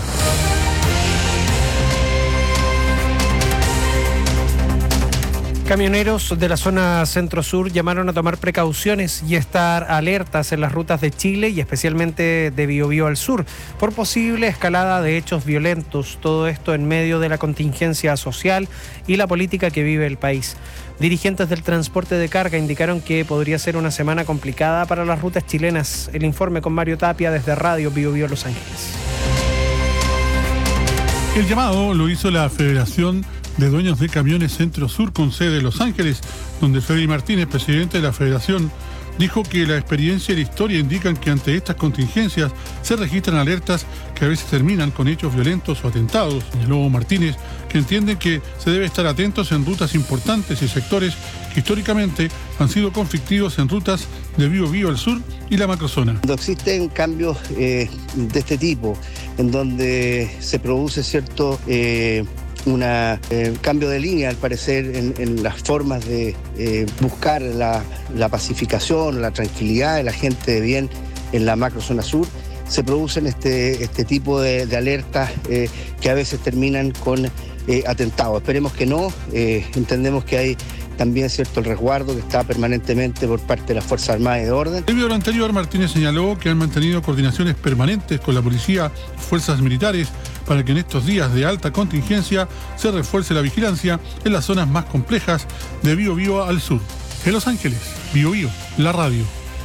Speaker 3: Camioneros de la zona centro-sur llamaron a tomar precauciones y estar alertas en las rutas de Chile y especialmente de Biobío al sur por posible escalada de hechos violentos. Todo esto en medio de la contingencia social y la política que vive el país. Dirigentes del transporte de carga indicaron que podría ser una semana complicada para las rutas chilenas. El informe con Mario Tapia desde Radio Biobío Los Ángeles.
Speaker 23: El llamado lo hizo la Federación de Dueños de Camiones Centro-Sur con sede en Los Ángeles, donde Freddy Martínez, presidente de la federación, dijo que la experiencia y la historia indican que ante estas contingencias se registran alertas que a veces terminan con hechos violentos o atentados. Señaló Martínez que entienden que se debe estar atentos en rutas importantes y sectores que históricamente han sido conflictivos en rutas de Biobío al sur y la macrozona.
Speaker 24: Cuando existen cambios eh, de este tipo, en donde se produce cierto... Eh,
Speaker 4: un eh, cambio de línea, al parecer, en, en las formas de eh, buscar la, la pacificación, la tranquilidad de la gente de bien en la macrozona sur. Se producen este, este tipo de, de alertas eh, que a veces terminan con eh, atentados. Esperemos que no. Eh, entendemos que hay también cierto el resguardo que está permanentemente por parte de las Fuerzas Armadas y de Orden.
Speaker 23: Debido a lo anterior, Martínez señaló que han mantenido coordinaciones permanentes con la policía y fuerzas militares para que en estos días de alta contingencia se refuerce la vigilancia en las zonas más complejas de Bío Bío al sur. En Los Ángeles, Bío Bío, la radio.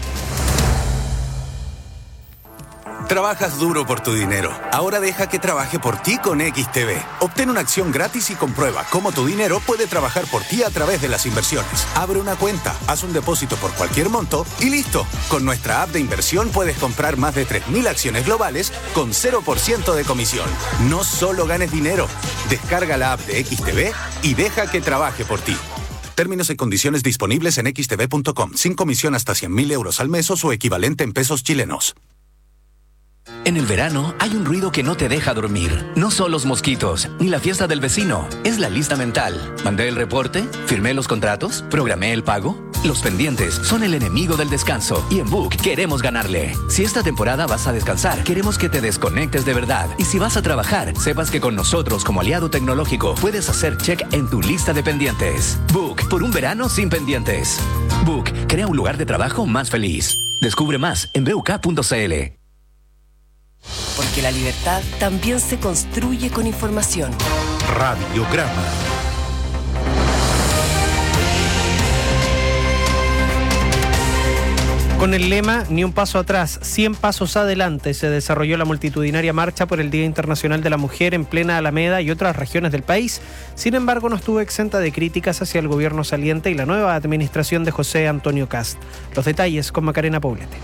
Speaker 9: Trabajas duro por tu dinero. Ahora deja que trabaje por ti con X T V. Obtén una acción gratis y comprueba cómo tu dinero puede trabajar por ti a través de las inversiones. Abre una cuenta, haz un depósito por cualquier monto y listo. Con nuestra app de inversión puedes comprar más de tres mil acciones globales con cero por ciento de comisión. No solo ganes dinero. Descarga la app de X T V y deja que trabaje por ti. Términos y condiciones disponibles en x t v punto com. Sin comisión hasta cien mil euros al mes o su equivalente en pesos chilenos.
Speaker 12: En el verano hay un ruido que no te deja dormir. No son los mosquitos, ni la fiesta del vecino. Es la lista mental. ¿Mandé el reporte? ¿Firmé los contratos? ¿Programé el pago? Los pendientes son el enemigo del descanso y en Book queremos ganarle. Si esta temporada vas a descansar, queremos que te desconectes de verdad. Y si vas a trabajar, sepas que con nosotros como aliado tecnológico puedes hacer check en tu lista de pendientes. Book, por un verano sin pendientes. Book, crea un lugar de trabajo más feliz. Descubre más en b u k punto c l.
Speaker 18: Porque la libertad también se construye con información.
Speaker 2: Radiograma.
Speaker 3: Con el lema Ni un paso atrás, cien pasos adelante, se desarrolló la multitudinaria marcha por el Día Internacional de la Mujer en plena Alameda y otras regiones del país. Sin embargo, no estuvo exenta de críticas hacia el gobierno saliente y la nueva administración de José Antonio Kast. Los detalles con Macarena Poblete.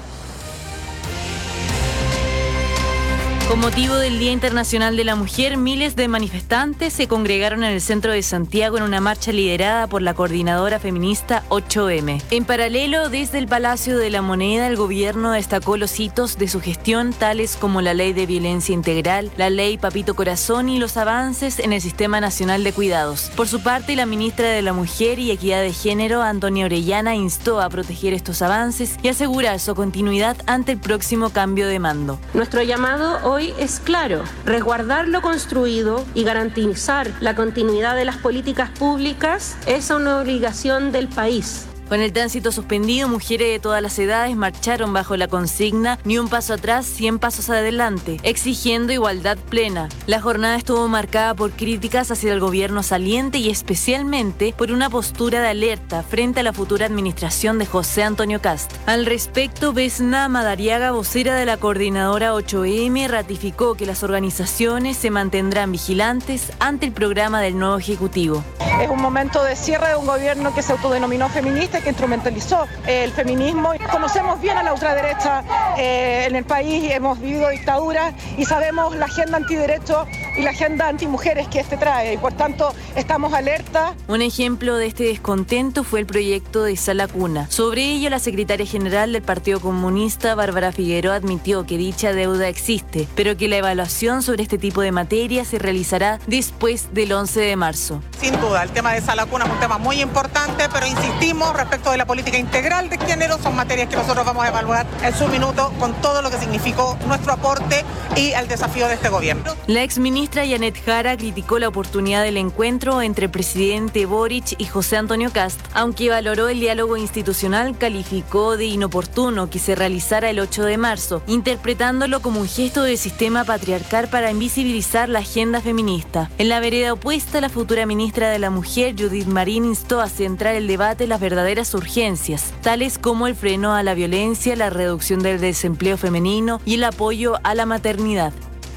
Speaker 5: Con motivo del Día Internacional de la Mujer, miles de manifestantes se congregaron en el centro de Santiago en una marcha liderada por la coordinadora feminista ocho eme. En paralelo, desde el Palacio de la Moneda, el gobierno destacó los hitos de su gestión, tales como la Ley de Violencia Integral, la Ley Papito Corazón y los avances en el Sistema Nacional de Cuidados. Por su parte, la ministra de la Mujer y Equidad de Género, Antonia Orellana, instó a proteger estos avances y asegurar su continuidad ante el próximo cambio de mando.
Speaker 6: Nuestro llamado hoy es claro: resguardar lo construido y garantizar la continuidad de las políticas públicas es una obligación del país.
Speaker 5: Con el tránsito suspendido, mujeres de todas las edades marcharon bajo la consigna Ni un paso atrás, cien pasos adelante, exigiendo igualdad plena. La jornada estuvo marcada por críticas hacia el gobierno saliente y especialmente por una postura de alerta frente a la futura administración de José Antonio Kast. Al respecto, Vesna Madariaga, vocera de la coordinadora ocho eme, ratificó que las organizaciones se mantendrán vigilantes ante el programa del nuevo Ejecutivo.
Speaker 24: Es un momento de cierre de un gobierno que se autodenominó feminista, que instrumentalizó el feminismo. Conocemos bien a la ultraderecha eh, en el país, hemos vivido dictaduras y sabemos la agenda antiderecho y la agenda antimujeres que este trae, y por tanto estamos alerta.
Speaker 5: Un ejemplo de este descontento fue el proyecto de Sala Cuna. Sobre ello, la secretaria general del Partido Comunista, Bárbara Figueroa, admitió que dicha deuda existe, pero que la evaluación sobre este tipo de materia se realizará después del once de marzo.
Speaker 25: Sin duda, el tema de Sala Cuna es un tema muy importante, pero insistimos respecto de la política integral de género, son materias que nosotros vamos a evaluar en su minuto con todo lo que significó nuestro aporte y el desafío de este gobierno.
Speaker 5: La exministra Janet Jara criticó la oportunidad del encuentro entre el presidente Boric y José Antonio Kast, aunque valoró el diálogo institucional, calificó de inoportuno que se realizara el ocho de marzo, interpretándolo como un gesto del sistema patriarcal para invisibilizar la agenda feminista. En la vereda opuesta, la futura ministra de la Mujer, Judith Marín, instó a centrar el debate en las verdaderas urgencias, tales como el freno a la violencia, la reducción del desempleo femenino y el apoyo a la maternidad.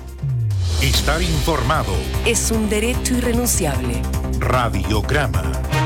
Speaker 2: Estar informado
Speaker 18: es un derecho irrenunciable.
Speaker 2: Radiograma.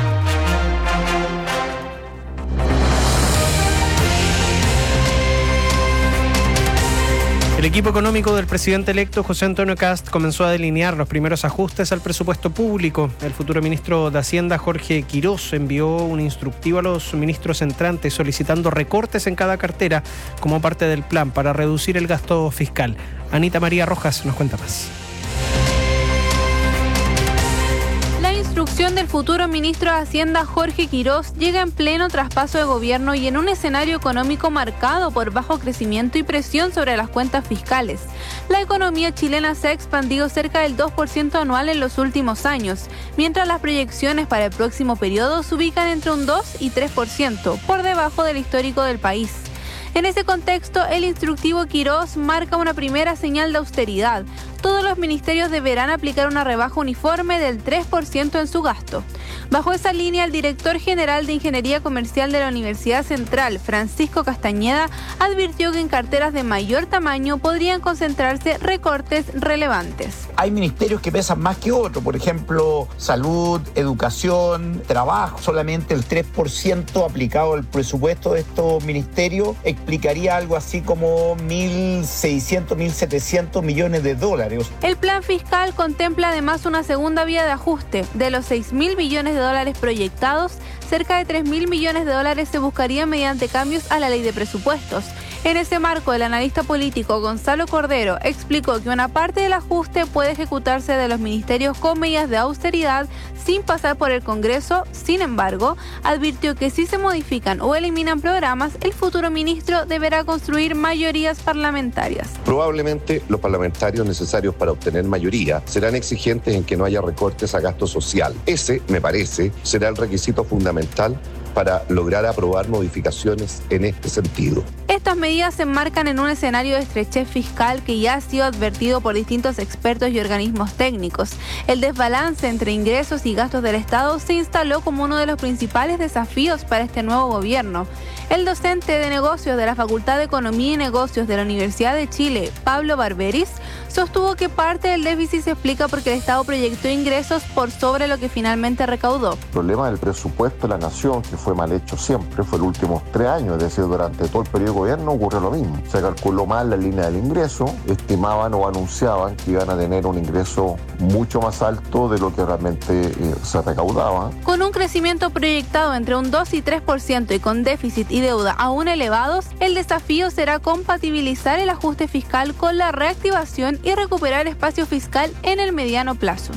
Speaker 3: El equipo económico del presidente electo José Antonio Kast comenzó a delinear los primeros ajustes al presupuesto público. El futuro ministro de Hacienda, Jorge Quirós, envió un instructivo a los ministros entrantes solicitando recortes en cada cartera como parte del plan para reducir el gasto fiscal. Anita María Rojas nos cuenta más.
Speaker 7: instrucción del futuro ministro de Hacienda Jorge Quirós llega en pleno traspaso de gobierno y en un escenario económico marcado por bajo crecimiento y presión sobre las cuentas fiscales. La economía chilena se ha expandido cerca del dos por ciento anual en los últimos años, mientras las proyecciones para el próximo periodo se ubican entre un dos y tres por ciento, por debajo del histórico del país. En ese contexto, el instructivo Quirós marca una primera señal de austeridad. Todos los ministerios deberán aplicar una rebaja uniforme del tres por ciento en su gasto. Bajo esa línea, el director general de Ingeniería Comercial de la Universidad Central, Francisco Castañeda, advirtió que en carteras de mayor tamaño podrían concentrarse recortes relevantes.
Speaker 8: Hay ministerios que pesan más que otros, por ejemplo, salud, educación, trabajo. Solamente el tres por ciento aplicado al presupuesto de estos ministerios explicaría algo así como mil seiscientos, mil setecientos millones de dólares.
Speaker 7: El plan fiscal contempla además una segunda vía de ajuste. De los seis mil billones de dólares proyectados, cerca de tres mil millones de dólares se buscarían mediante cambios a la ley de presupuestos. En ese marco, el analista político Gonzalo Cordero explicó que una parte del ajuste puede ejecutarse de los ministerios con medidas de austeridad sin pasar por el Congreso. Sin embargo, advirtió que si se modifican o eliminan programas, el futuro ministro deberá construir mayorías parlamentarias.
Speaker 10: Probablemente los parlamentarios necesarios para obtener mayoría serán exigentes en que no haya recortes a gasto social. Ese, me parece, será el requisito fundamental para lograr aprobar modificaciones en este sentido.
Speaker 7: Estas medidas se enmarcan en un escenario de estrechez fiscal que ya ha sido advertido por distintos expertos y organismos técnicos. El desbalance entre ingresos y gastos del Estado se instaló como uno de los principales desafíos para este nuevo gobierno. El docente de negocios de la Facultad de Economía y Negocios de la Universidad de Chile, Pablo Barberis, sostuvo que parte del déficit se explica porque el Estado proyectó ingresos por sobre lo que finalmente recaudó.
Speaker 11: El problema del presupuesto de la nación, que fue mal hecho siempre, fue los últimos tres años, es decir, durante todo el periodo de gobierno ocurrió lo mismo. Se calculó mal la línea del ingreso, estimaban o anunciaban que iban a tener un ingreso mucho más alto de lo que realmente eh, se recaudaba.
Speaker 7: Con un crecimiento proyectado entre un dos y tres por ciento y con déficit y deuda aún elevados, el desafío será compatibilizar el ajuste fiscal con la reactivación y recuperar espacio fiscal en el mediano plazo.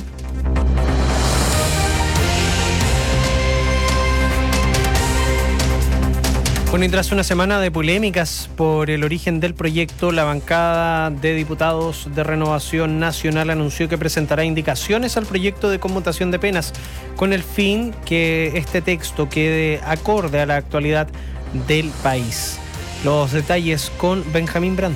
Speaker 3: Bueno, y tras una semana de polémicas por el origen del proyecto, la bancada de diputados de Renovación Nacional anunció que presentará indicaciones al proyecto de conmutación de penas con el fin que este texto quede acorde a la actualidad del país. Los detalles con Benjamín Brandt.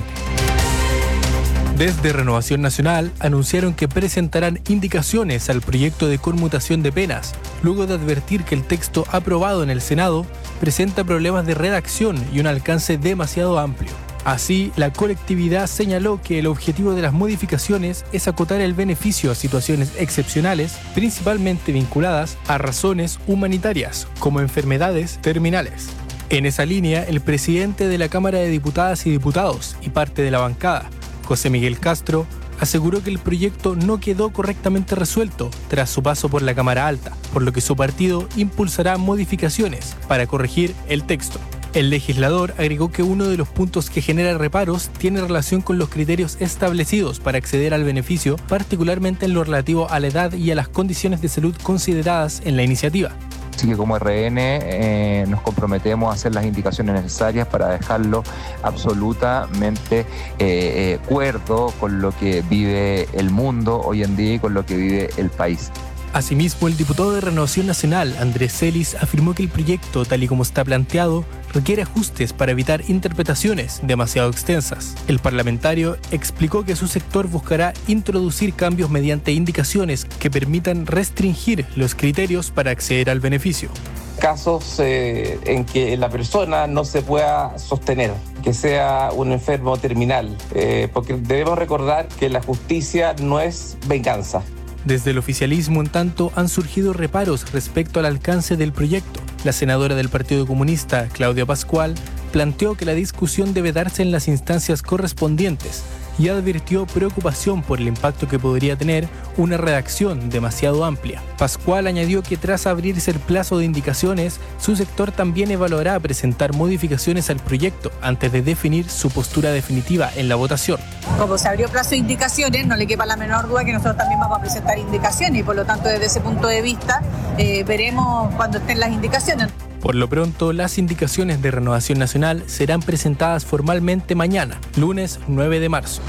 Speaker 14: Desde Renovación Nacional anunciaron que presentarán indicaciones al proyecto de conmutación de penas, luego de advertir que el texto aprobado en el Senado presenta problemas de redacción y un alcance demasiado amplio. Así, la colectividad señaló que el objetivo de las modificaciones es acotar el beneficio a situaciones excepcionales, principalmente vinculadas a razones humanitarias, como enfermedades terminales. En esa línea, el presidente de la Cámara de Diputadas y Diputados y parte de la bancada, José Miguel Castro, aseguró que el proyecto no quedó correctamente resuelto tras su paso por la Cámara Alta, por lo que su partido impulsará modificaciones para corregir el texto. El legislador agregó que uno de los puntos que genera reparos tiene relación con los criterios establecidos para acceder al beneficio, particularmente en lo relativo a la edad y a las condiciones de salud consideradas en la iniciativa.
Speaker 26: Así que como R N eh, nos comprometemos a hacer las indicaciones necesarias para dejarlo absolutamente eh, eh, cuerdo con lo que vive el mundo hoy en día y con lo que vive el país.
Speaker 14: Asimismo, el diputado de Renovación Nacional, Andrés Celis, afirmó que el proyecto, tal y como está planteado, requiere ajustes para evitar interpretaciones demasiado extensas. El parlamentario explicó que su sector buscará introducir cambios mediante indicaciones que permitan restringir los criterios para acceder al beneficio.
Speaker 27: Casos eh, en que la persona no se pueda sostener, que sea un enfermo terminal, eh, porque debemos recordar que la justicia no es venganza.
Speaker 14: Desde el oficialismo, en tanto, han surgido reparos respecto al alcance del proyecto. La senadora del Partido Comunista, Claudia Pascual, planteó que la discusión debe darse en las instancias correspondientes y advirtió preocupación por el impacto que podría tener una redacción demasiado amplia. Pascual añadió que tras abrirse el plazo de indicaciones, su sector también evaluará presentar modificaciones al proyecto antes de definir su postura definitiva en la votación.
Speaker 1: Como se abrió plazo de indicaciones, no le quepa la menor duda que nosotros también vamos a presentar indicaciones y por lo tanto desde ese punto de vista eh, veremos cuando estén las indicaciones.
Speaker 14: Por lo pronto, las indicaciones de Renovación Nacional serán presentadas formalmente mañana, lunes nueve de marzo.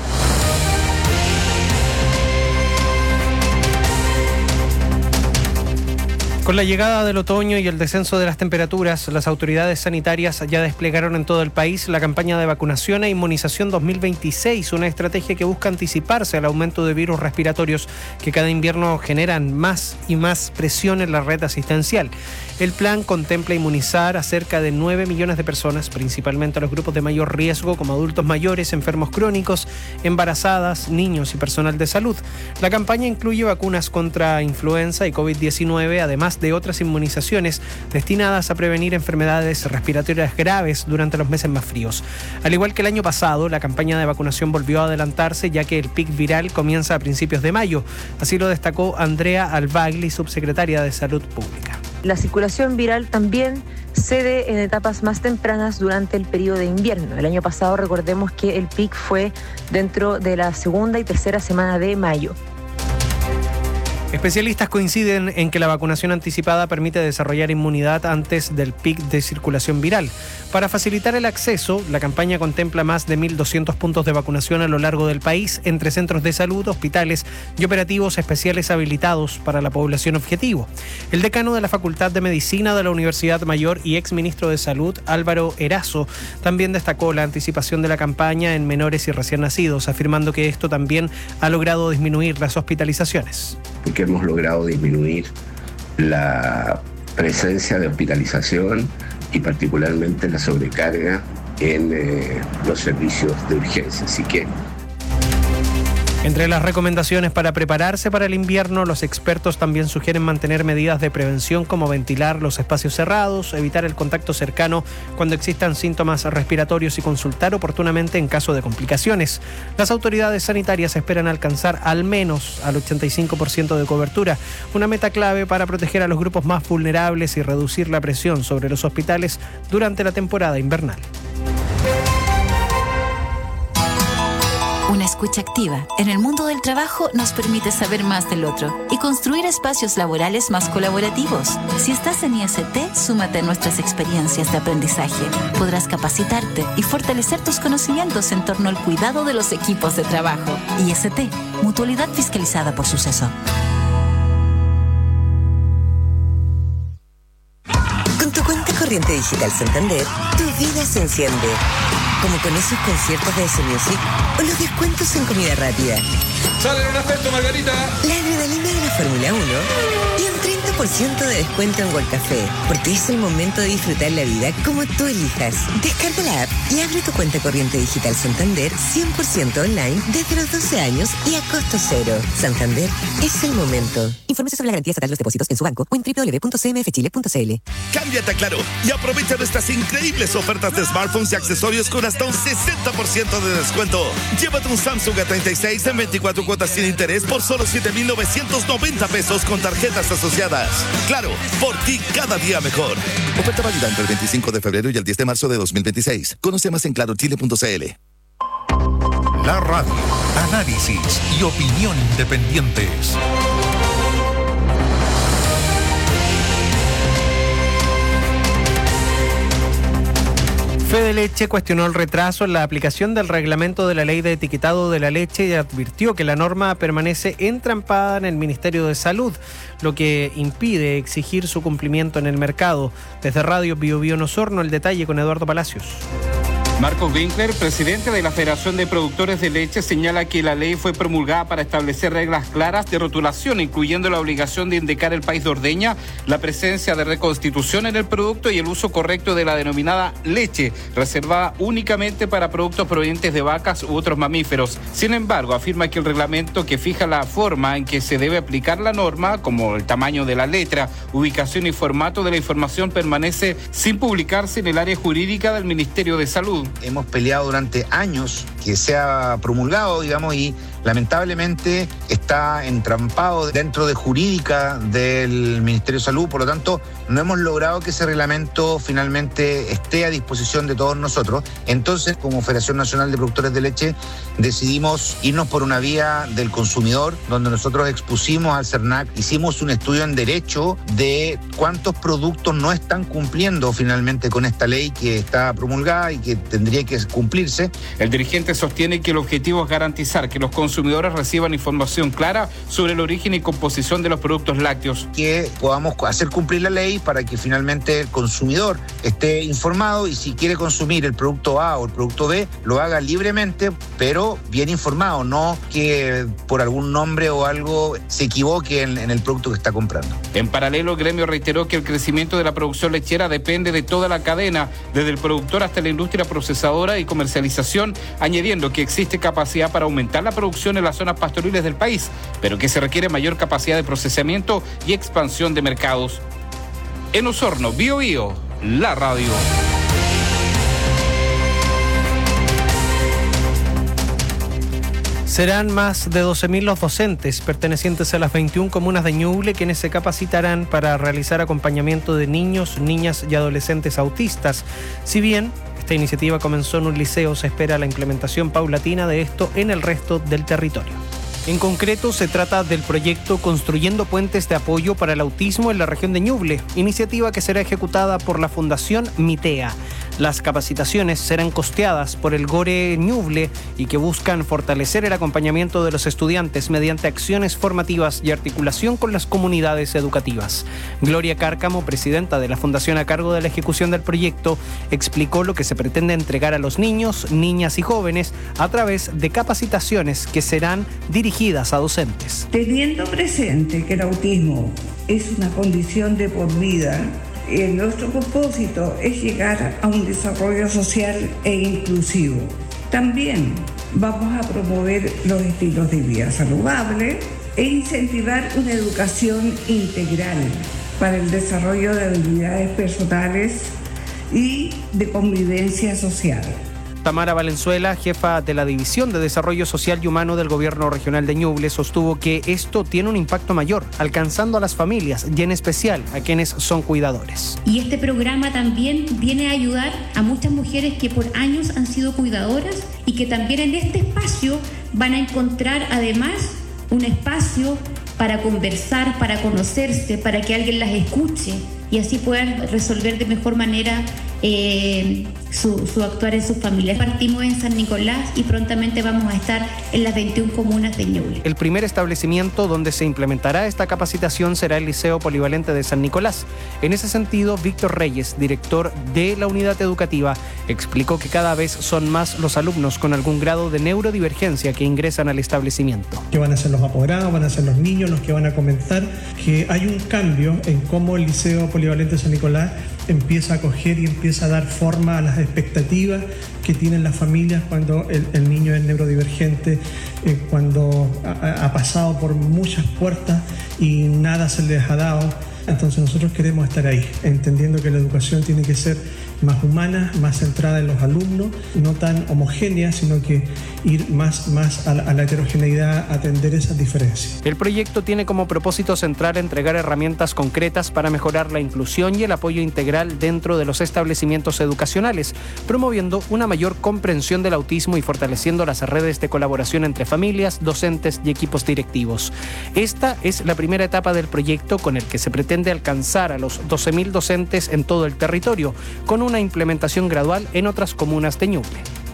Speaker 3: Con la llegada del otoño y el descenso de las temperaturas, las autoridades sanitarias ya desplegaron en todo el país la campaña de vacunación e inmunización dos mil veintiséis, una estrategia que busca anticiparse al aumento de virus respiratorios que cada invierno generan más y más presión en la red asistencial. El plan contempla inmunizar a cerca de nueve millones de personas, principalmente a los grupos de mayor riesgo como adultos mayores, enfermos crónicos, embarazadas, niños y personal de salud. La campaña incluye vacunas contra influenza y covid diecinueve, además de otras inmunizaciones destinadas a prevenir enfermedades respiratorias graves durante los meses más fríos. Al igual que el año pasado, la campaña de vacunación volvió a adelantarse ya que el pic viral comienza a principios de mayo. Así lo destacó Andrea Albagli, subsecretaria de Salud Pública.
Speaker 13: La circulación viral también cede en etapas más tempranas durante el periodo de invierno. El año pasado recordemos que el pic fue dentro de la segunda y tercera semana de mayo.
Speaker 3: Especialistas coinciden en que la vacunación anticipada permite desarrollar inmunidad antes del pic de circulación viral. Para facilitar el acceso, la campaña contempla más de mil doscientos puntos de vacunación a lo largo del país entre centros de salud, hospitales y operativos especiales habilitados para la población objetivo. El decano de la Facultad de Medicina de la Universidad Mayor y exministro de Salud, Álvaro Erazo, también destacó la anticipación de la campaña en menores y recién nacidos, afirmando que esto también ha logrado disminuir las hospitalizaciones.
Speaker 15: Que hemos logrado disminuir la presencia de hospitalización y particularmente la sobrecarga en eh, los servicios de urgencia. Así que
Speaker 3: entre las recomendaciones para prepararse para el invierno, los expertos también sugieren mantener medidas de prevención como ventilar los espacios cerrados, evitar el contacto cercano cuando existan síntomas respiratorios y consultar oportunamente en caso de complicaciones. Las autoridades sanitarias esperan alcanzar al menos al ochenta y cinco por ciento de cobertura, una meta clave para proteger a los grupos más vulnerables y reducir la presión sobre los hospitales durante la temporada invernal.
Speaker 16: Una escucha activa en el mundo del trabajo nos permite saber más del otro y construir espacios laborales más colaborativos. Si estás en I S T, súmate a nuestras experiencias de aprendizaje. Podrás capacitarte y fortalecer tus conocimientos en torno al cuidado de los equipos de trabajo. I S T, mutualidad fiscalizada por Suceso.
Speaker 17: Con tu cuenta corriente digital Santander, tu vida se enciende. Como con esos conciertos de S Music o los descuentos en comida rápida.
Speaker 19: ¡Sale en un aspecto, Margarita!
Speaker 17: La adrenalina de la Fórmula uno y un treinta por ciento de descuento en World Café. Porque es el momento de disfrutar la vida como tú elijas. Descarga la app y abre tu cuenta corriente digital Santander cien por ciento online desde los doce años y a costo cero. Santander es el momento. Infórmese sobre la garantía estatal de los depósitos en su banco o en doble u doble u doble u punto c m f chile punto c l.
Speaker 20: Cámbiate a Claro y aprovecha nuestras increíbles ofertas de smartphones y accesorios con hasta un sesenta por ciento de descuento. Llévate un Samsung A treinta y seis en veinticuatro cuotas sin interés por solo siete mil novecientos noventa pesos con tarjetas asociadas. Claro, por ti cada día mejor. Oferta válida entre el veinticinco de febrero y el diez de marzo de dos mil veintiséis. Conoce más en claro chile punto c l.
Speaker 2: La radio, análisis y opinión independientes.
Speaker 3: Fede Leche cuestionó el retraso en la aplicación del reglamento de la ley de etiquetado de la leche y advirtió que la norma permanece entrampada en el Ministerio de Salud, lo que impide exigir su cumplimiento en el mercado. Desde Radio Bio Bio Osorno, el detalle con Eduardo Palacios.
Speaker 28: Marcos Winkler, presidente de la Federación de Productores de Leche, señala que la ley fue promulgada para establecer reglas claras de rotulación, incluyendo la obligación de indicar el país de ordeña, la presencia de reconstitución en el producto y el uso correcto de la denominada leche, reservada únicamente para productos provenientes de vacas u otros mamíferos. Sin embargo, afirma que el reglamento que fija la forma en que se debe aplicar la norma, como el tamaño de la letra, ubicación y formato de la información, permanece sin publicarse en el área jurídica del Ministerio de Salud.
Speaker 4: hemos peleado durante años que sea promulgado, digamos, y lamentablemente está entrampado dentro de jurídica del Ministerio de Salud. Por lo tanto, no hemos logrado que ese reglamento finalmente esté a disposición de todos nosotros. Entonces, como Federación Nacional de Productores de Leche, decidimos irnos por una vía del consumidor, donde nosotros expusimos al CERNAC, hicimos un estudio en derecho de cuántos productos no están cumpliendo finalmente con esta ley que está promulgada y que tendría que cumplirse.
Speaker 28: El dirigente sostiene que el objetivo es garantizar que los consumidores reciban información clara sobre el origen y composición de los productos lácteos.
Speaker 4: Que podamos hacer cumplir la ley para que finalmente el consumidor esté informado y si quiere consumir el producto A o el producto B, lo haga libremente, pero bien informado, no que por algún nombre o algo se equivoque en, en el producto que está comprando.
Speaker 28: En paralelo, el gremio reiteró que el crecimiento de la producción lechera depende de toda la cadena, desde el productor hasta la industria procesadora y comercialización, añadiendo que existe capacidad para aumentar la producción en las zonas pastoriles del país, pero que se requiere mayor capacidad de procesamiento y expansión de mercados. En Osorno, Bio Bio, la radio.
Speaker 3: Serán más de doce mil los docentes pertenecientes a las veintiuna comunas de Ñuble quienes se capacitarán para realizar acompañamiento de niños, niñas y adolescentes autistas. Si bien esta iniciativa comenzó en un liceo, se espera la implementación paulatina de esto en el resto del territorio. En concreto, se trata del proyecto Construyendo Puentes de Apoyo para el Autismo en la región de Ñuble, iniciativa que será ejecutada por la Fundación Mitea. Las capacitaciones serán costeadas por el Gore Ñuble y que buscan fortalecer el acompañamiento de los estudiantes mediante acciones formativas y articulación con las comunidades educativas. Gloria Cárcamo, presidenta de la Fundación a cargo de la ejecución del proyecto, explicó lo que se pretende entregar a los niños, niñas y jóvenes a través de capacitaciones que serán dirigidas a docentes.
Speaker 6: Teniendo presente que el autismo es una condición de por vida, Eh, nuestro propósito es llegar a un desarrollo social e inclusivo. También vamos a promover los estilos de vida saludables e incentivar una educación integral para el desarrollo de habilidades personales y de convivencia social.
Speaker 3: Tamara Valenzuela, jefa de la División de Desarrollo Social y Humano del Gobierno Regional de Ñuble, sostuvo que esto tiene un impacto mayor, alcanzando a las familias y en especial a quienes son cuidadores.
Speaker 9: Y este programa también viene a ayudar a muchas mujeres que por años han sido cuidadoras y que también en este espacio van a encontrar además un espacio para conversar, para conocerse, para que alguien las escuche y así puedan resolver de mejor manera eh, su, su actuar en sus familias. Partimos en San Nicolás y prontamente vamos a estar en las veintiuna comunas de Ñuble.
Speaker 3: El primer establecimiento donde se implementará esta capacitación será el Liceo Polivalente de San Nicolás. En ese sentido, Víctor Reyes, director de la unidad educativa, explicó que cada vez son más los alumnos con algún grado de neurodivergencia que ingresan al establecimiento.
Speaker 12: Que van a ser los apoderados, van a ser los niños los que van a comentar que hay un cambio en cómo el Liceo Polivalente de San Nicolás empieza a acoger y empieza a dar forma a las expectativas que tienen las familias cuando el, el niño es neurodivergente, eh, cuando ha, ha pasado por muchas puertas y nada se les ha dado. Entonces nosotros queremos estar ahí, entendiendo que la educación tiene que ser más humana, más centrada en los alumnos, no tan homogénea, sino que ir más, más a la, a la heterogeneidad, atender esas diferencias.
Speaker 3: El proyecto tiene como propósito central entregar herramientas concretas para mejorar la inclusión y el apoyo integral dentro de los establecimientos educacionales, promoviendo una mayor comprensión del autismo y fortaleciendo las redes de colaboración entre familias, docentes y equipos directivos. Esta es la primera etapa del proyecto con el que se pretende alcanzar a los doce mil docentes en todo el territorio, con una implementación gradual en otras comunas de Ñuble.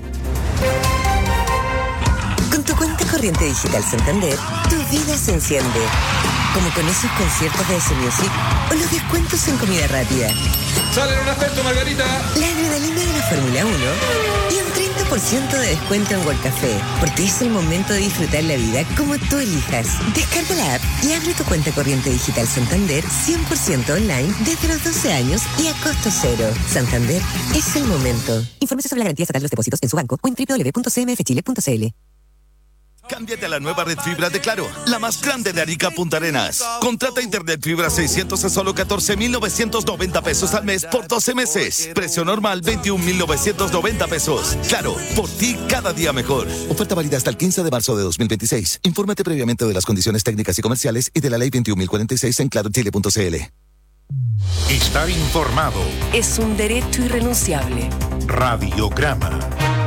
Speaker 17: Con tu cuenta corriente digital Santander, tu vida se enciende. Como con esos conciertos de S Music o los descuentos en comida rápida.
Speaker 19: ¡Sale un aspecto, Margarita!
Speaker 17: La adrenalina de la Fórmula uno y un treinta por ciento de descuento en World Café. Porque es el momento de disfrutar la vida como tú elijas. Descarga la app y abre tu cuenta corriente digital Santander cien por ciento online desde los doce años y a costo cero. Santander es el momento. Infórmese sobre la garantía estatal de los depósitos en su banco o en doble u doble u doble u punto c m f chile punto c l.
Speaker 20: Cámbiate a la nueva red fibra de Claro, la más grande de Arica Punta Arenas. Contrata internet fibra seiscientos a solo catorce mil novecientos noventa pesos al mes por doce meses. Precio normal veintiún mil novecientos noventa pesos. Claro, por ti cada día mejor. Oferta válida hasta el quince de marzo de dos mil veintiséis. Infórmate previamente de las condiciones técnicas y comerciales y de la ley veintiún mil cuarenta y seis en claro chile punto c l.
Speaker 2: Estar informado
Speaker 5: es un derecho irrenunciable.
Speaker 2: Radiograma.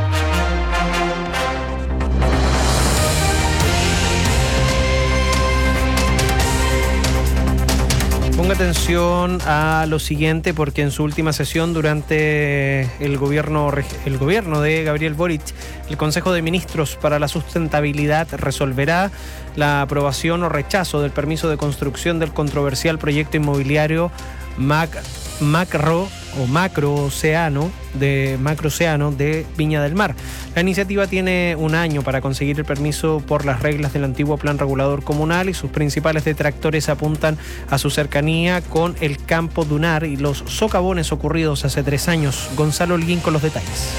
Speaker 3: Ponga atención a lo siguiente, porque en su última sesión durante el gobierno, el gobierno de Gabriel Boric, el Consejo de Ministros para la Sustentabilidad resolverá la aprobación o rechazo del permiso de construcción del controversial proyecto inmobiliario Mac, Macro o Macrooceano de Macrooceano de Viña del Mar. La iniciativa tiene un año para conseguir el permiso por las reglas del antiguo plan regulador comunal y sus principales detractores apuntan a su cercanía con el campo dunar y los socavones ocurridos hace tres años. Gonzalo Holguín con los detalles.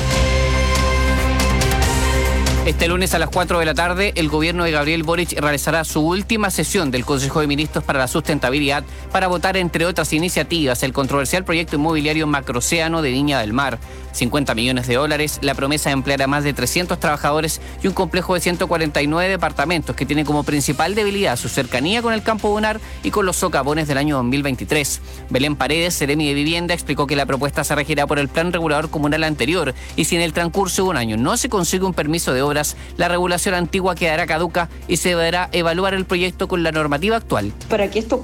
Speaker 8: Este lunes a las cuatro de la tarde, el gobierno de Gabriel Boric realizará su última sesión del Consejo de Ministros para la Sustentabilidad para votar, entre otras iniciativas, el controversial proyecto inmobiliario Macrooceano de Viña del Mar. cincuenta millones de dólares, la promesa de emplear a más de trescientos trabajadores y un complejo de ciento cuarenta y nueve departamentos que tiene como principal debilidad su cercanía con el campo dunar y con los socavones del año dos mil veintitrés. Belén Paredes, seremi de Vivienda, explicó que la propuesta se regirá por el plan regulador comunal anterior y si en el transcurso de un año no se consigue un permiso de obras, la regulación antigua quedará caduca y se deberá evaluar el proyecto con la normativa actual.
Speaker 18: Para que esto